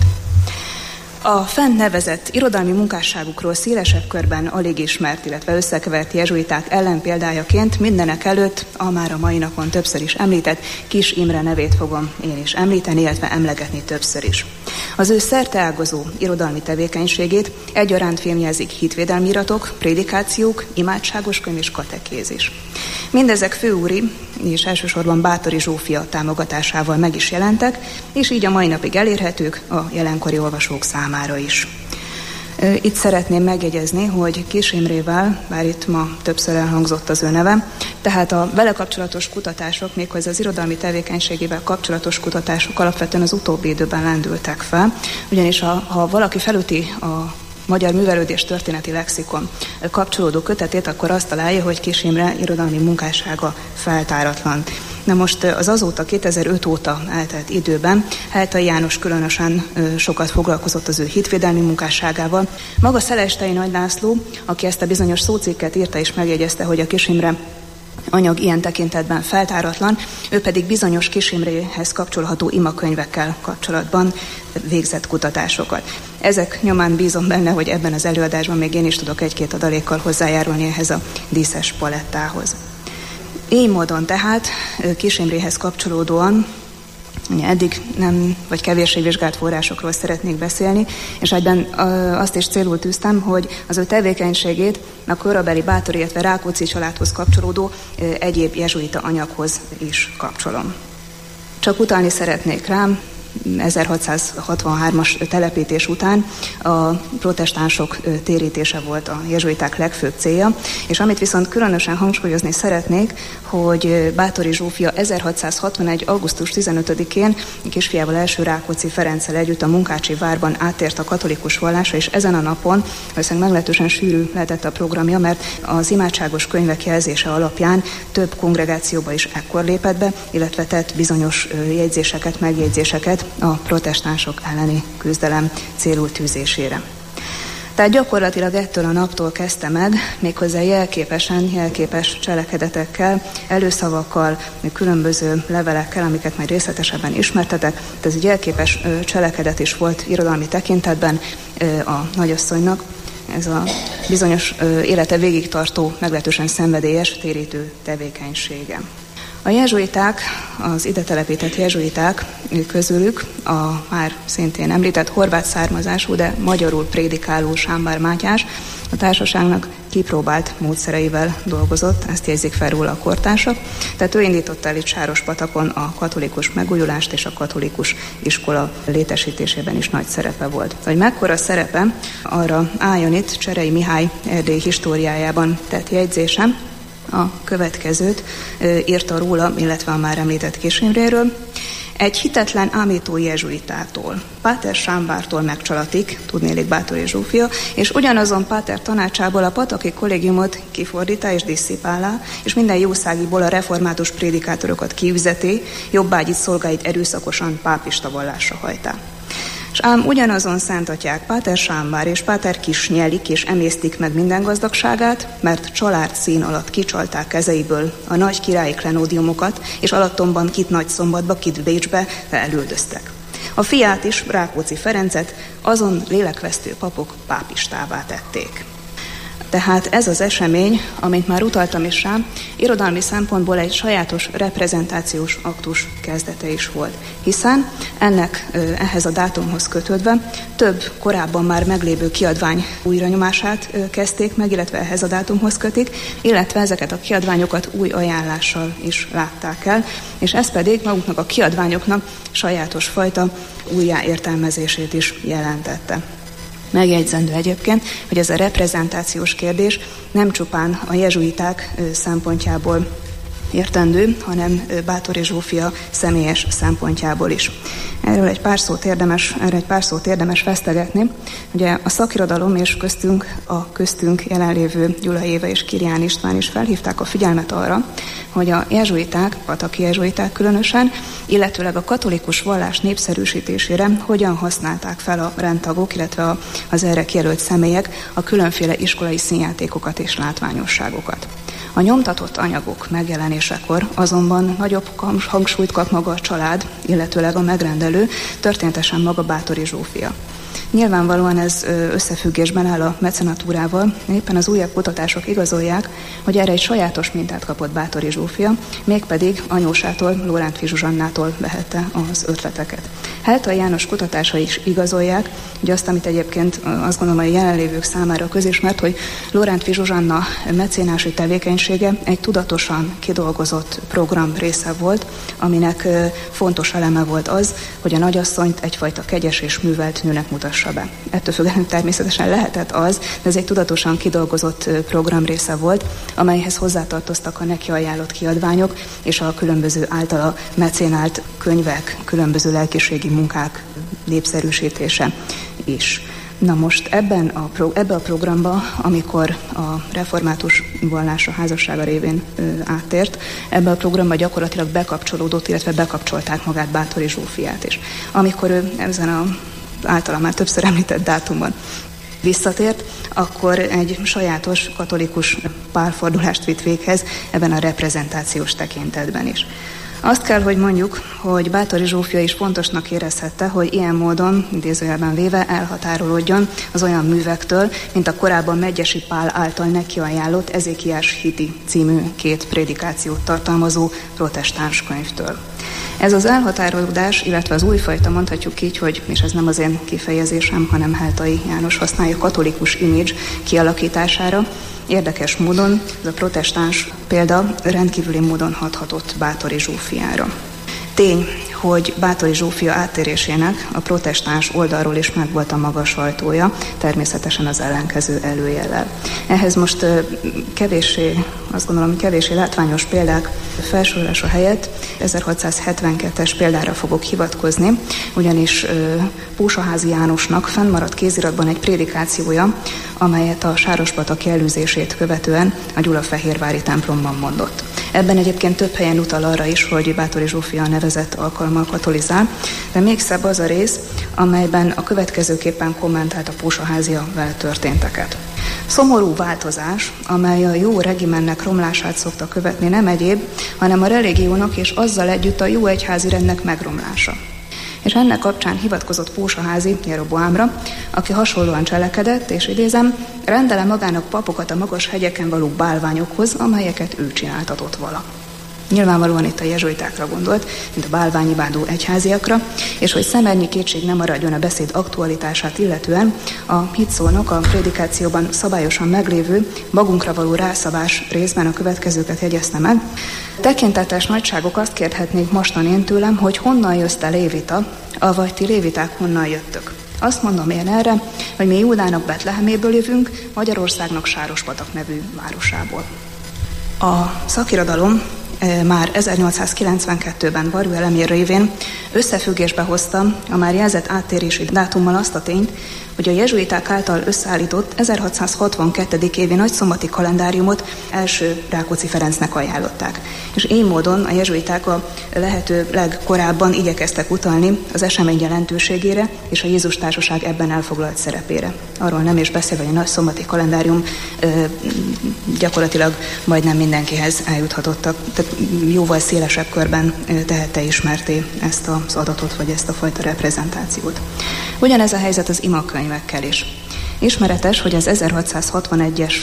A fent nevezett irodalmi munkásságukról szélesebb körben alig ismert, illetve összekevert jezsuiták ellenpéldájaként mindenek előtt a már a mai napon többször is említett Kis Imre nevét fogom én is említeni, illetve emlegetni többször is. Az ő szerteágazó irodalmi tevékenységét egyaránt fémjelzik hitvédelmi iratok, prédikációk, imádságos könyv és katekézis. Mindezek főúri és elsősorban Báthori Zsófia támogatásával meg is jelentek, és így a mai napig elérhetők a jelenkori olvasók számára is. Itt szeretném megjegyezni, hogy Kis Imrével, bár itt ma többször elhangzott az ő neve, tehát a vele kapcsolatos kutatások, méghozzá az irodalmi tevékenységével kapcsolatos kutatások alapvetően az utóbbi időben lendültek fel, ugyanis ha valaki felüti a Magyar Művelődés Történeti Lexikon kapcsolódó kötetét, akkor azt találja, hogy Kis Imre irodalmi munkássága feltáratlan. Na most az azóta, 2005 óta eltelt időben Heltai János különösen sokat foglalkozott az ő hitvédelmi munkásságával. Maga Szelestei Nagy László, aki ezt a bizonyos szócikket írta és megjegyezte, hogy a Kis Imre anyag ilyen tekintetben feltáratlan, ő pedig bizonyos Kis Imréhez kapcsolható imakönyvekkel kapcsolatban végzett kutatásokat. Ezek nyomán bízom benne, hogy ebben az előadásban még én is tudok egy-két adalékkal hozzájárulni ehhez a díszes palettához. Így módon tehát Kis Imréhez kapcsolódóan Eddig nem, vagy kevéssé vizsgált forrásokról szeretnék beszélni, és egyben azt is célul tűztem, hogy az ő tevékenységét a korabeli Báthori, illetve Rákóczi családhoz kapcsolódó egyéb jezsuita anyaghoz is kapcsolom. Csak utalni szeretnék rám, 1663-as telepítés után a protestánsok térítése volt a jezsuiták legfőbb célja, és amit viszont különösen hangsúlyozni szeretnék, hogy Báthori Zsófia 1661. augusztus 15-én kisfiával, első Rákóczi Ferenccel együtt a Munkácsi várban áttért a katolikus vallásra, és ezen a napon valószínűleg meglehetősen sűrű lehetett a programja, mert az imádságos könyvek jelzése alapján több kongregációba is ekkor lépett be, illetve tett bizonyos jegyzéseket, megjegyzéseket a protestánsok elleni küzdelem célul tűzésére. Tehát gyakorlatilag ettől a naptól kezdte meg, méghozzá jelképes cselekedetekkel, előszavakkal, különböző levelekkel, amiket majd részletesebben ismertetek. Ez egy jelképes cselekedet is volt irodalmi tekintetben a nagyasszonynak. Ez a bizonyos élete végig tartó, meglehetősen szenvedélyes, térítő tevékenysége. A jezsuiták, az ide telepített jezsuiták közülük a már szintén említett horvát származású, de magyarul prédikáló Sámbár Mátyás a társaságnak kipróbált módszereivel dolgozott, ezt jegyzik fel róla a kortársak. Tehát ő indította el itt Sárospatakon a katolikus megújulást, és a katolikus iskola létesítésében is nagy szerepe volt. Hogy mekkora szerepe, arra álljon itt Cserei Mihály Erdély históriájában tett jegyzésem. A következőt írta róla, illetve a már említett Kisimréről. Egy hitetlen ámító jezsuitától, Páter Sámbártól megcsalatik, tudnélik Báthori Zsófia, és ugyanazon Páter tanácsából a pataki kollégiumot kifordítá és disszipálá, és minden jószágiból a református prédikátorokat kiüzeti, jobbágyit szolgáit erőszakosan pápista vallásra hajtá. És ám ugyanazon szentatyák Páter Sámbár és Páter Kis nyelik és emésztik meg minden gazdagságát, mert család szín alatt kicsalták kezeiből a nagy királyi klenódiumokat, és alattomban kit Nagyszombatba, kit Bécsbe elüldöztek. A fiát is, Rákóczi Ferencet, azon lélekvesztő papok pápistává tették. Tehát ez az esemény, amint már utaltam is rá, irodalmi szempontból egy sajátos reprezentációs aktus kezdete is volt. Hiszen ehhez a dátumhoz kötődve több korábban már meglévő kiadvány újranyomását kezdték meg, illetve ehhez a dátumhoz kötik, illetve ezeket a kiadványokat új ajánlással is látták el, és ez pedig maguknak a kiadványoknak sajátos fajta újjáértelmezését is jelentette. Megjegyzendő egyébként, hogy ez a reprezentációs kérdés nem csupán a jezsuiták szempontjából értendő, hanem Báthori Zsófia személyes szempontjából is. Erre egy pár szót érdemes vesztegetni. Ugye a szakirodalom és köztünk jelenlévő Gyula Éva és Kirián István is felhívták a figyelmet arra, hogy a jezsuiták, pataki jezsuiták különösen, illetőleg a katolikus vallás népszerűsítésére hogyan használták fel a rendtagok, illetve az erre kijelölt személyek a különféle iskolai színjátékokat és látványosságokat. A nyomtatott anyagok megjelenésekor azonban nagyobb hangsúlyt kap maga a család, illetőleg a megrendelő, történetesen maga Báthori Zsófia. Nyilvánvalóan ez összefüggésben áll a mecenatúrával, éppen az újabb kutatások igazolják, hogy erre egy sajátos mintát kapott Báthori Zsófia, mégpedig anyósától, Lórántfi Zsuzsannától vehette az ötleteket. Heltai János kutatásai is igazolják, hogy azt, amit egyébként azt gondolom, hogy jelenlévők számára közismert, hogy Lórántfi Zsuzsanna mecénási tevékenysége egy tudatosan kidolgozott program része volt, aminek fontos eleme volt az, hogy a nagyasszonyt egyfajta kegyes és művelt nőnek mutassa be. Ettől függetlenül természetesen lehetett az, de ez egy tudatosan kidolgozott program része volt, amelyhez hozzátartoztak a neki ajánlott kiadványok és a különböző általa mecénált könyvek, különböző lelkiségi munkák népszerűsítése is. Na most ebbe a programba, amikor a református vallásra házassága révén áttért, ebbe a programba gyakorlatilag bekapcsolódott, illetve bekapcsolták magát Báthori Zsófiát is. Amikor ő ezen az általán már többször említett dátumban visszatért, akkor egy sajátos katolikus párfordulást vitt véghez ebben a reprezentációs tekintetben is. Azt kell, hogy mondjuk, hogy Báthori Zsófia is fontosnak érezhette, hogy ilyen módon, idézőjelben véve, elhatárolódjon az olyan művektől, mint a korábban Medgyessy Pál által neki ajánlott Ezékiás hiti című 2 prédikációt tartalmazó protestáns könyvtől. Ez az elhatárolódás, illetve az újfajta, mondhatjuk így, hogy, és ez nem az én kifejezésem, hanem Heltai János használja, katolikus image kialakítására, érdekes módon ez a protestáns példa rendkívüli módon hathatott Báthory Zsófiára. Tény, hogy Báthory Zsófia áttérésének a protestáns oldalról is megvolt a maga sajtója, természetesen az ellenkező előjellel. Ehhez most azt gondolom, kevéssé látványos példák felsorolása helyett 1672-es példára fogok hivatkozni, ugyanis Pósaházi Jánosnak fennmaradt kéziratban egy prédikációja, amelyet a Sárospataki elűzését követően a Gyulafehérvári templomban mondott. Ebben egyébként több helyen utal arra is, hogy Báthory Zsófia nevezett alkalommal katolizál, de még szebb az a rész, amelyben a következőképpen kommentált a Pósaházia vele történteket. Szomorú változás, amely a jó regimennek romlását szokta követni, nem egyéb, hanem a religiónak és azzal együtt a jó egyházi rendnek megromlása. És ennek kapcsán hivatkozott Pósaházi Jeroboámra, aki hasonlóan cselekedett, és idézem, rendele magának papokat a magas hegyeken való bálványokhoz, amelyeket ő csináltatott vala. Nyilvánvalóan itt a jezsuitákra gondolt, mint a bálványimádó egyháziakra, és hogy szemernyi kétség nem maradjon a beszéd aktualitását illetően, a hitszónok a prédikációban szabályosan meglévő, magunkra való rászabás részben a következőket jegyezte meg. Tekintetes nagyságok, azt kérhetnék mostan én tőlem, hogy honnan jössz te lévita, avagy ti léviták honnan jöttök. Azt mondom én erre, hogy mi Júdának Betleheméből jövünk, Magyarországnak Sárospatak nevű városából. A szakirodalom már 1892-ben Varjú Elemér révén összefüggésbe hozta a már jelzett áttérési dátummal azt a tényt, hogy a jezsuiták által összeállított 1662. évi nagyszombati kalendáriumot első Rákóczi Ferencnek ajánlották. És így módon a jezsuiták a lehető legkorábban igyekeztek utalni az esemény jelentőségére és a Jézus Társaság ebben elfoglalt szerepére. Arról nem is beszélve, hogy a nagyszombati kalendárium gyakorlatilag majdnem mindenkihez eljuthatottak, tehát jóval szélesebb körben tehette ismerté ezt az adatot, vagy ezt a fajta reprezentációt. Ugyanez a helyzet az imakönyvekkel is. Ismeretes, hogy az 1661-es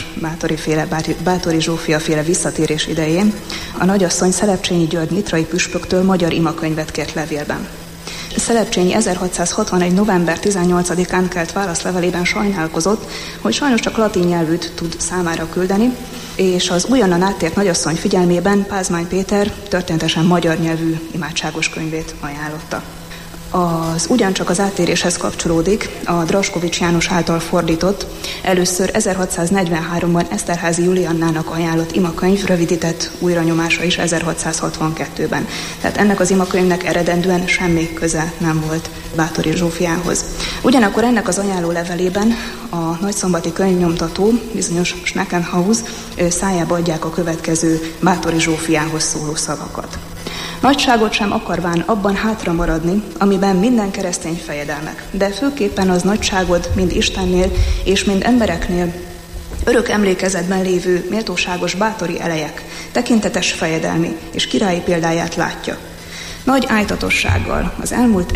Báthory Zsófia féle visszatérés idején a nagyasszony Szelepcsényi György nyitrai püspöktől magyar imakönyvet kért levélben. Szelepcsényi 1661. november 18-án kelt válaszlevelében sajnálkozott, hogy sajnos csak latin nyelvűt tud számára küldeni, és az újonnan áttért nagyasszony figyelmében Pázmány Péter történetesen magyar nyelvű imádságos könyvét ajánlotta. Az ugyancsak az áttéréshez kapcsolódik a Draskovics János által fordított, először 1643-ban Eszterházy Juliannának ajánlott imakönyv rövidített újranyomása is 1662-ben. Tehát ennek az imakönyvnek eredendően semmi köze nem volt Báthory Zsófiához. Ugyanakkor ennek az ajánló levelében a nagyszombati könyvnyomtató, bizonyos Schneckenhaus szájába adják a következő Báthory Zsófiához szóló szavakat. Nagyságot sem akarván abban hátra maradni, amiben minden keresztény fejedelmek, de főképpen az nagyságod mind Istennél és mind embereknél örök emlékezetben lévő méltóságos bátori elejek, tekintetes fejedelmi és királyi példáját látja. Nagy ájtatossággal az elmúlt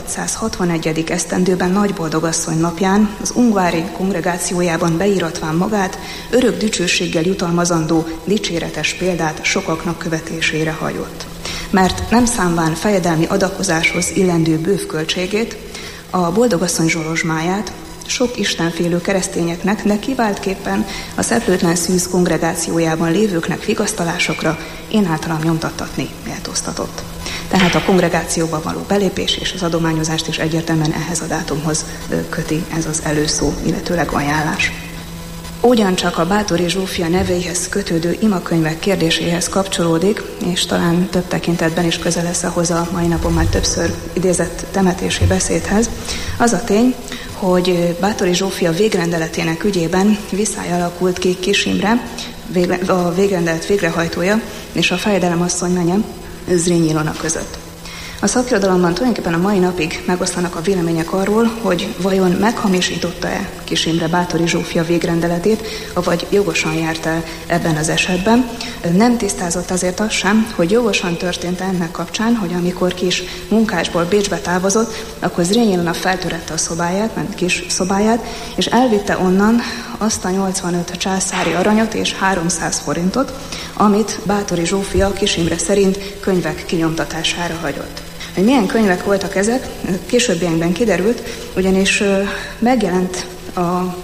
1661. esztendőben Nagyboldogasszony napján az Ungvári kongregációjában beíratván magát, örök dicsőséggel jutalmazandó dicséretes példát sokaknak követésére hajott. Mert nem számván fejedelmi adakozáshoz illendő bőv költségét, a Boldogasszony zsolozsmáját sok istenfélő keresztényeknek, de kiváltképpen a Szeplőtlen Szűz kongregációjában lévőknek vigasztalásokra én általam nyomtattatni méltóztatott. Tehát a kongregációba való belépés és az adományozást is egyértelműen ehhez a dátumhoz köti ez az előszó, illetőleg ajánlás. Ugyancsak a Báthory Zsófia nevéhez kötődő imakönyvek kérdéséhez kapcsolódik, és talán több tekintetben is közel lesz ahhoz a mai napon már többször idézett temetési beszédhez, az a tény, hogy Báthory Zsófia végrendeletének ügyében viszály alakult ki Kis Imre, a végrendelet végrehajtója, és a fejedelemasszony menye, Zrínyi Ilona között. A szakirodalomban tulajdonképpen a mai napig megoszlanak a vélemények arról, hogy vajon meghamisította-e Kis Imre Báthory Zsófia végrendeletét, vagy jogosan járt el ebben az esetben. Nem tisztázott azért az sem, hogy jogosan történt ennek kapcsán, hogy amikor Kis munkásból Bécsbe távozott, akkor Zrínyi Ilona feltörette a szobáját, ment Kis szobáját, és elvitte onnan azt a 85 császári aranyat és 300 forintot, amit Báthory Zsófia Kis Imre szerint könyvek kinyomtatására hagyott. Hogy milyen könyvek voltak ezek, későbbiekben kiderült, ugyanis megjelent a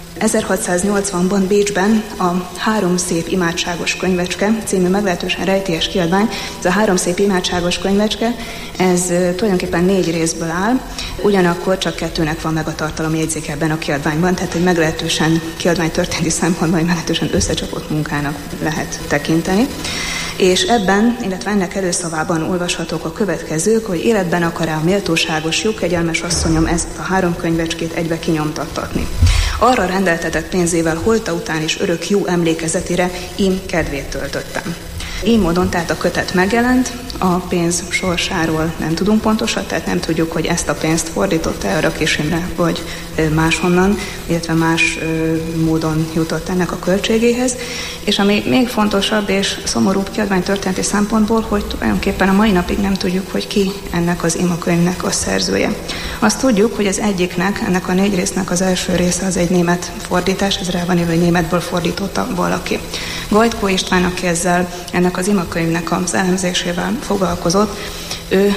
1680-ban Bécsben a 3 szép imádságos könyvecske című meglehetősen rejtélyes kiadvány. Ez a 3 szép imádságos könyvecske, ez tulajdonképpen 4 részből áll, ugyanakkor csak 2-nek van meg a tartalomjegyzék ebben a kiadványban, tehát egy meglehetősen kiadványtörténeti szempontból egy meglehetősen összecsapott munkának lehet tekinteni. És ebben, illetve ennek előszavában olvashatók a következők, hogy életben akar-e a méltóságos, jókegyelmes asszonyom ezt a 3 könyvecskét egybe kinyomtattatni. Arra rendeltetett pénzével holta után is örök jó emlékezetére ím kedvét töltöttem. Így módon tehát a kötet megjelent, a pénz sorsáról nem tudunk pontosat, tehát nem tudjuk, hogy ezt a pénzt fordította arra Kis Imre, vagy máshonnan, illetve más módon jutott ennek a költségéhez. És ami még fontosabb és szomorúbb kiadványtörténeti szempontból, hogy tulajdonképpen a mai napig nem tudjuk, hogy ki ennek az imakönyvnek a szerzője. Azt tudjuk, hogy az egyiknek, ennek a 4 résznek az első része az egy német fordítás, ez rá van írva, hogy németből fordította valaki. Gajtkó István, aki ezzel ennek az imakönyvnek az elemzésével foglalkozott, ő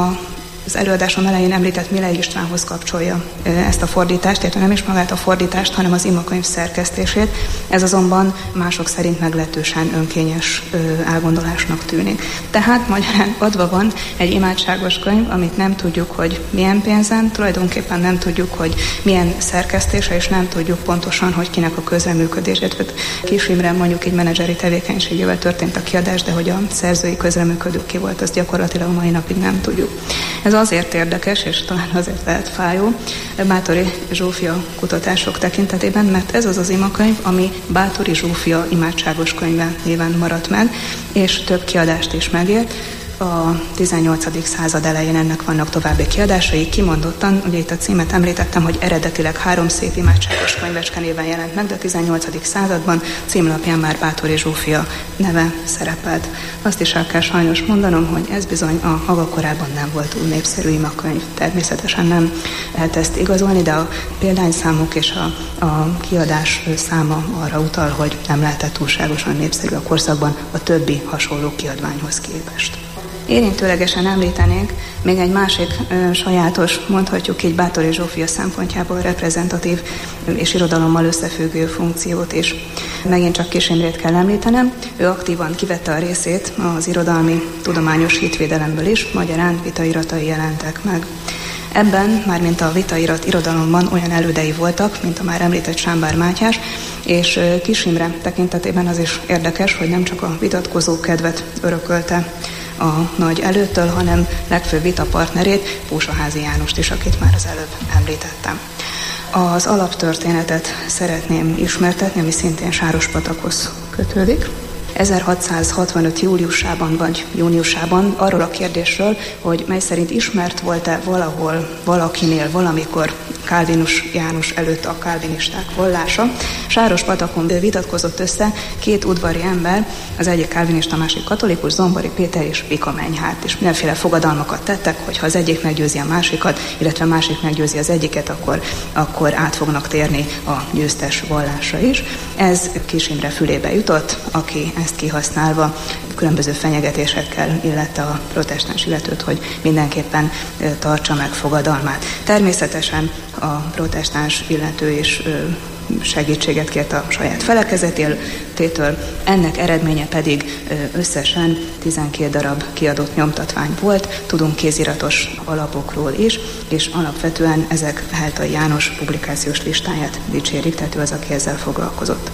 az előadásom elején említett Millei Istvánhoz kapcsolja ezt a fordítást, illetve nem is magát a fordítást, hanem az imakönyv szerkesztését. Ez azonban mások szerint meglehetősen önkényes elgondolásnak tűnik. Tehát magyarán adva van egy imádságos könyv, amit nem tudjuk, hogy milyen pénzen, tulajdonképpen nem tudjuk, hogy milyen szerkesztése, és nem tudjuk pontosan, hogy kinek a közreműködését. Kis Imre mondjuk egy menedzseri tevékenységével történt a kiadás, de hogy a szerzői közreműködő ki volt, azt gyakorlatilag a mai napig nem tudjuk. Ez azért érdekes, és talán azért lehet fájó Báthory Zsófia kutatások tekintetében, mert ez az az imakönyv, ami Báthory Zsófia imádságos könyve néven maradt meg, és több kiadást is megélt. A 18. század elején ennek vannak további kiadásai, kimondottan, ugye itt a címet említettem, hogy eredetileg 3 szép imádságos könyvecske néven jelent meg, de a 18. században címlapján már Báthory Zsófia neve szerepelt. Azt is el kell sajnos mondanom, hogy ez bizony a maga korában nem volt túl népszerű imakönyv. Természetesen nem lehet ezt igazolni, de a példányszámok és a kiadás száma arra utal, hogy nem lehetett túlságosan népszerű a korszakban a többi hasonló kiadványhoz képest. Érintőlegesen említenénk még egy másik sajátos, mondhatjuk így Báthory Zsófia szempontjából reprezentatív és irodalommal összefüggő funkciót is. Megint csak Kis Imrét kell említenem, ő aktívan kivette a részét az irodalmi tudományos hitvédelemből is, magyarán vitairatai jelentek meg. Ebben, mármint a vitairat irodalomban olyan elődei voltak, mint a már említett Sámbár Mátyás, és Kis Imre tekintetében az is érdekes, hogy nem csak a vitatkozó kedvet örökölte a nagy előttől, hanem legfőbb vitapartnerét, Pósaházi Jánost is, akit már az előbb említettem. Az alaptörténetet szeretném ismertetni, ami szintén Sárospatakhoz kötődik. 1665. júliusában vagy júniusában arról a kérdésről, hogy mely szerint ismert volt-e valahol, valakinél, valamikor Kálvinus János előtt a kálvinisták vallása. Sárospatakon vitatkozott össze 2 udvari ember, az egyik kálvinista, másik katolikus, Zombori Péter és Vika Menyhárt, és mindenféle fogadalmakat tettek, hogy ha az egyik meggyőzi a másikat, illetve a másik meggyőzi az egyiket, akkor át fognak térni a győztes vallásra is. Ez Kis Imre fülébe jutott, aki ezt kihasználva különböző fenyegetésekkel illette a protestáns illetőt, hogy mindenképpen tartsa meg fogadalmát. Természetesen a protestáns illető is segítséget kért a saját felekezetétől, ennek eredménye pedig összesen 12 darab kiadott nyomtatvány volt, tudunk kéziratos alapokról is, és alapvetően ezek Heltai János publikációs listáját dicsérik, tehát ő az, aki ezzel foglalkozott.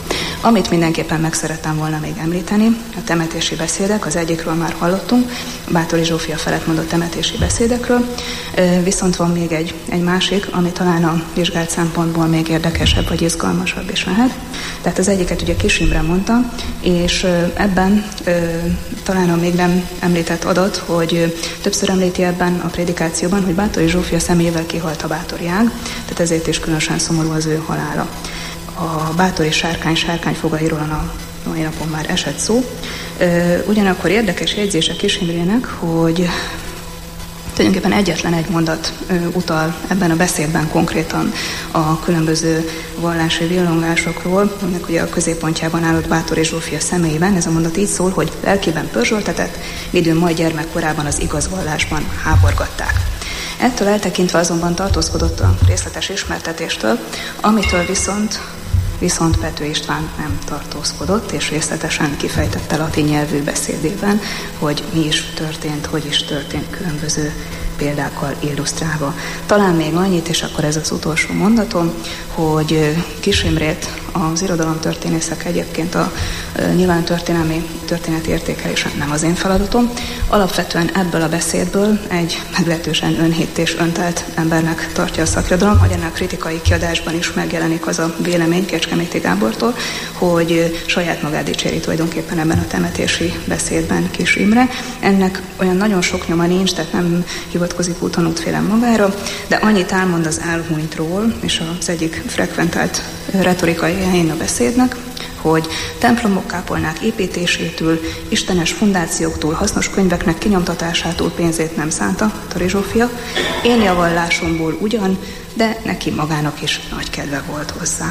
Amit mindenképpen meg szerettem volna még említeni, a temetési beszédek, az egyikről már hallottunk, Báthori Zsófia felett mondott temetési beszédekről, viszont van még egy másik, ami talán a vizsgált szempontból még érdekesebb vagy izgalmasabb is lehet. Tehát az egyiket ugye Kis Imre mondta, és ebben talán a még nem említett adat, hogy többször említi ebben a prédikációban, hogy Báthori Zsófia személyével kihalt a bátori ág, tehát ezért is különösen szomorú az ő halála. A bátori sárkány fogairól a mai napon már esett szó. Ugyanakkor érdekes jegyzése Kis Imrének, hogy tulajdonképpen egyetlen egy mondat utal ebben a beszédben konkrétan a különböző vallási villongásokról, aminek ugye a középpontjában állott Báthori Zsófia személyében. Ez a mondat így szól, hogy lelkében pörzsöltetett, midőn majd gyermekkorában az igaz vallásban háborgatták. Ettől eltekintve azonban tartózkodott a részletes ismertetéstől, amitől viszont Pető István nem tartózkodott, és részletesen kifejtette latin nyelvű beszédében, hogy mi is történt, hogy is történt, különböző példákkal illusztrálva. Talán még annyit, és akkor ez az utolsó mondatom, hogy Kis Imrét az irodalomtörténészek egyébként a nyilván történeti értékelése nem az én feladatom. Alapvetően ebből a beszédből egy meglehetősen önhitt és öntelt embernek tartja a szakirodalom, hogy ennek kritikai kiadásban is megjelenik az a vélemény Kecskeméti Gábortól, hogy saját magát dicséri tulajdonképpen ebben a temetési beszédben Kis Imre. Ennek olyan nagyon sok nyoma nincs, tehát nem hivatkozik úton útfélen magára, de annyit elmond az elhunytról, és az egyik frekventált retorikai helyén a beszédnek, hogy templomok, kápolnák építésétől, istenes fundációktól, hasznos könyveknek kinyomtatásától pénzét nem szánta Báthori Zsófia. Én a vallásomból ugyan, de neki magának is nagy kedve volt hozzá.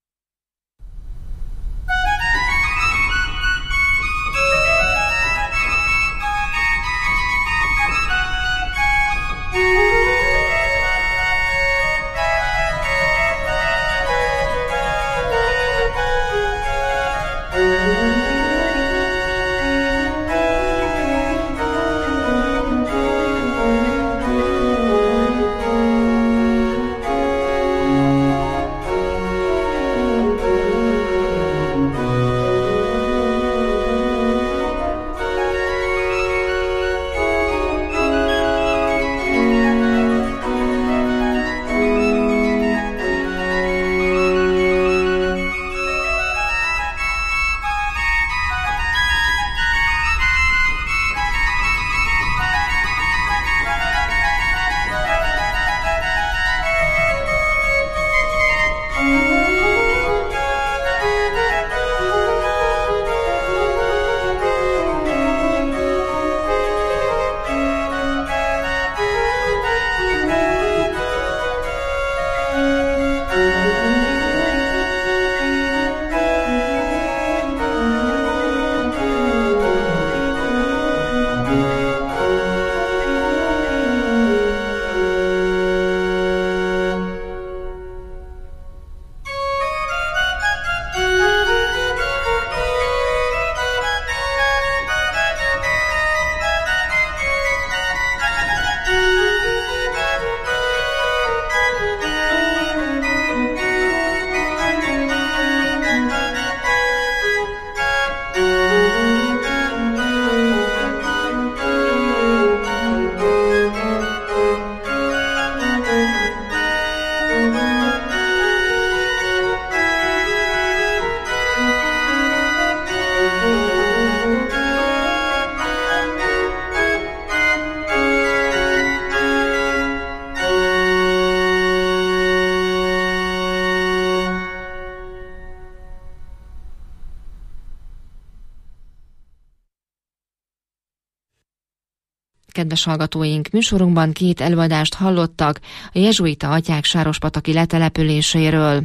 Kedves hallgatóink, műsorunkban 2 előadást hallottak a jezsuita atyák sárospataki letelepüléséről.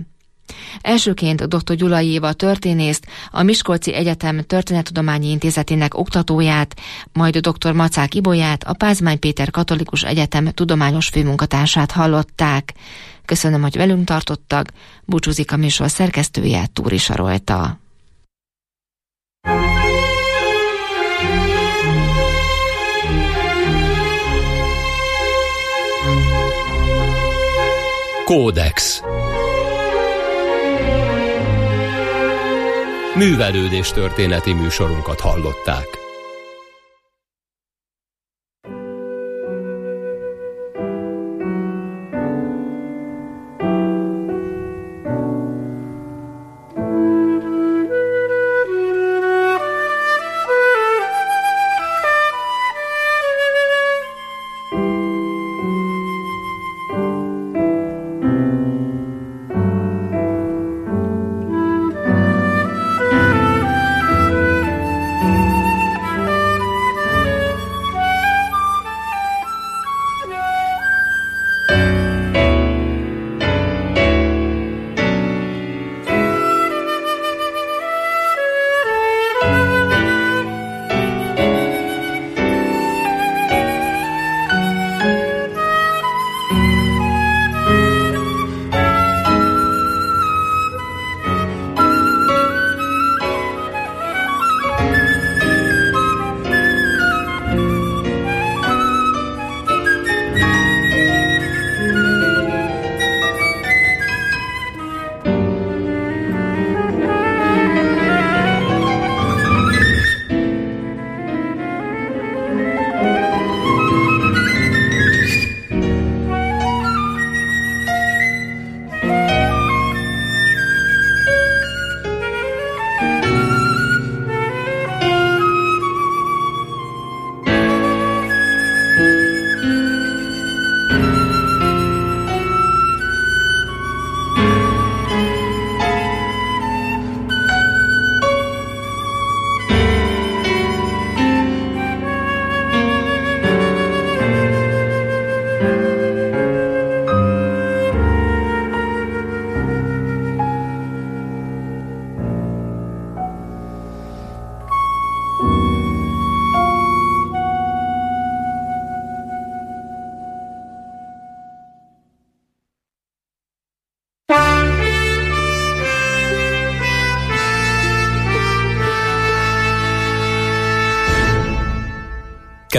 Elsőként dr. Gyulai Éva történészt, a Miskolci Egyetem Történettudományi Intézetének oktatóját, majd dr. Macák Ibolyát, a Pázmány Péter Katolikus Egyetem tudományos főmunkatársát hallották. Köszönöm, hogy velünk tartottak, búcsúzik a műsor szerkesztője, Túri Sarolta. Kódex. művelődés történeti műsorunkat hallották.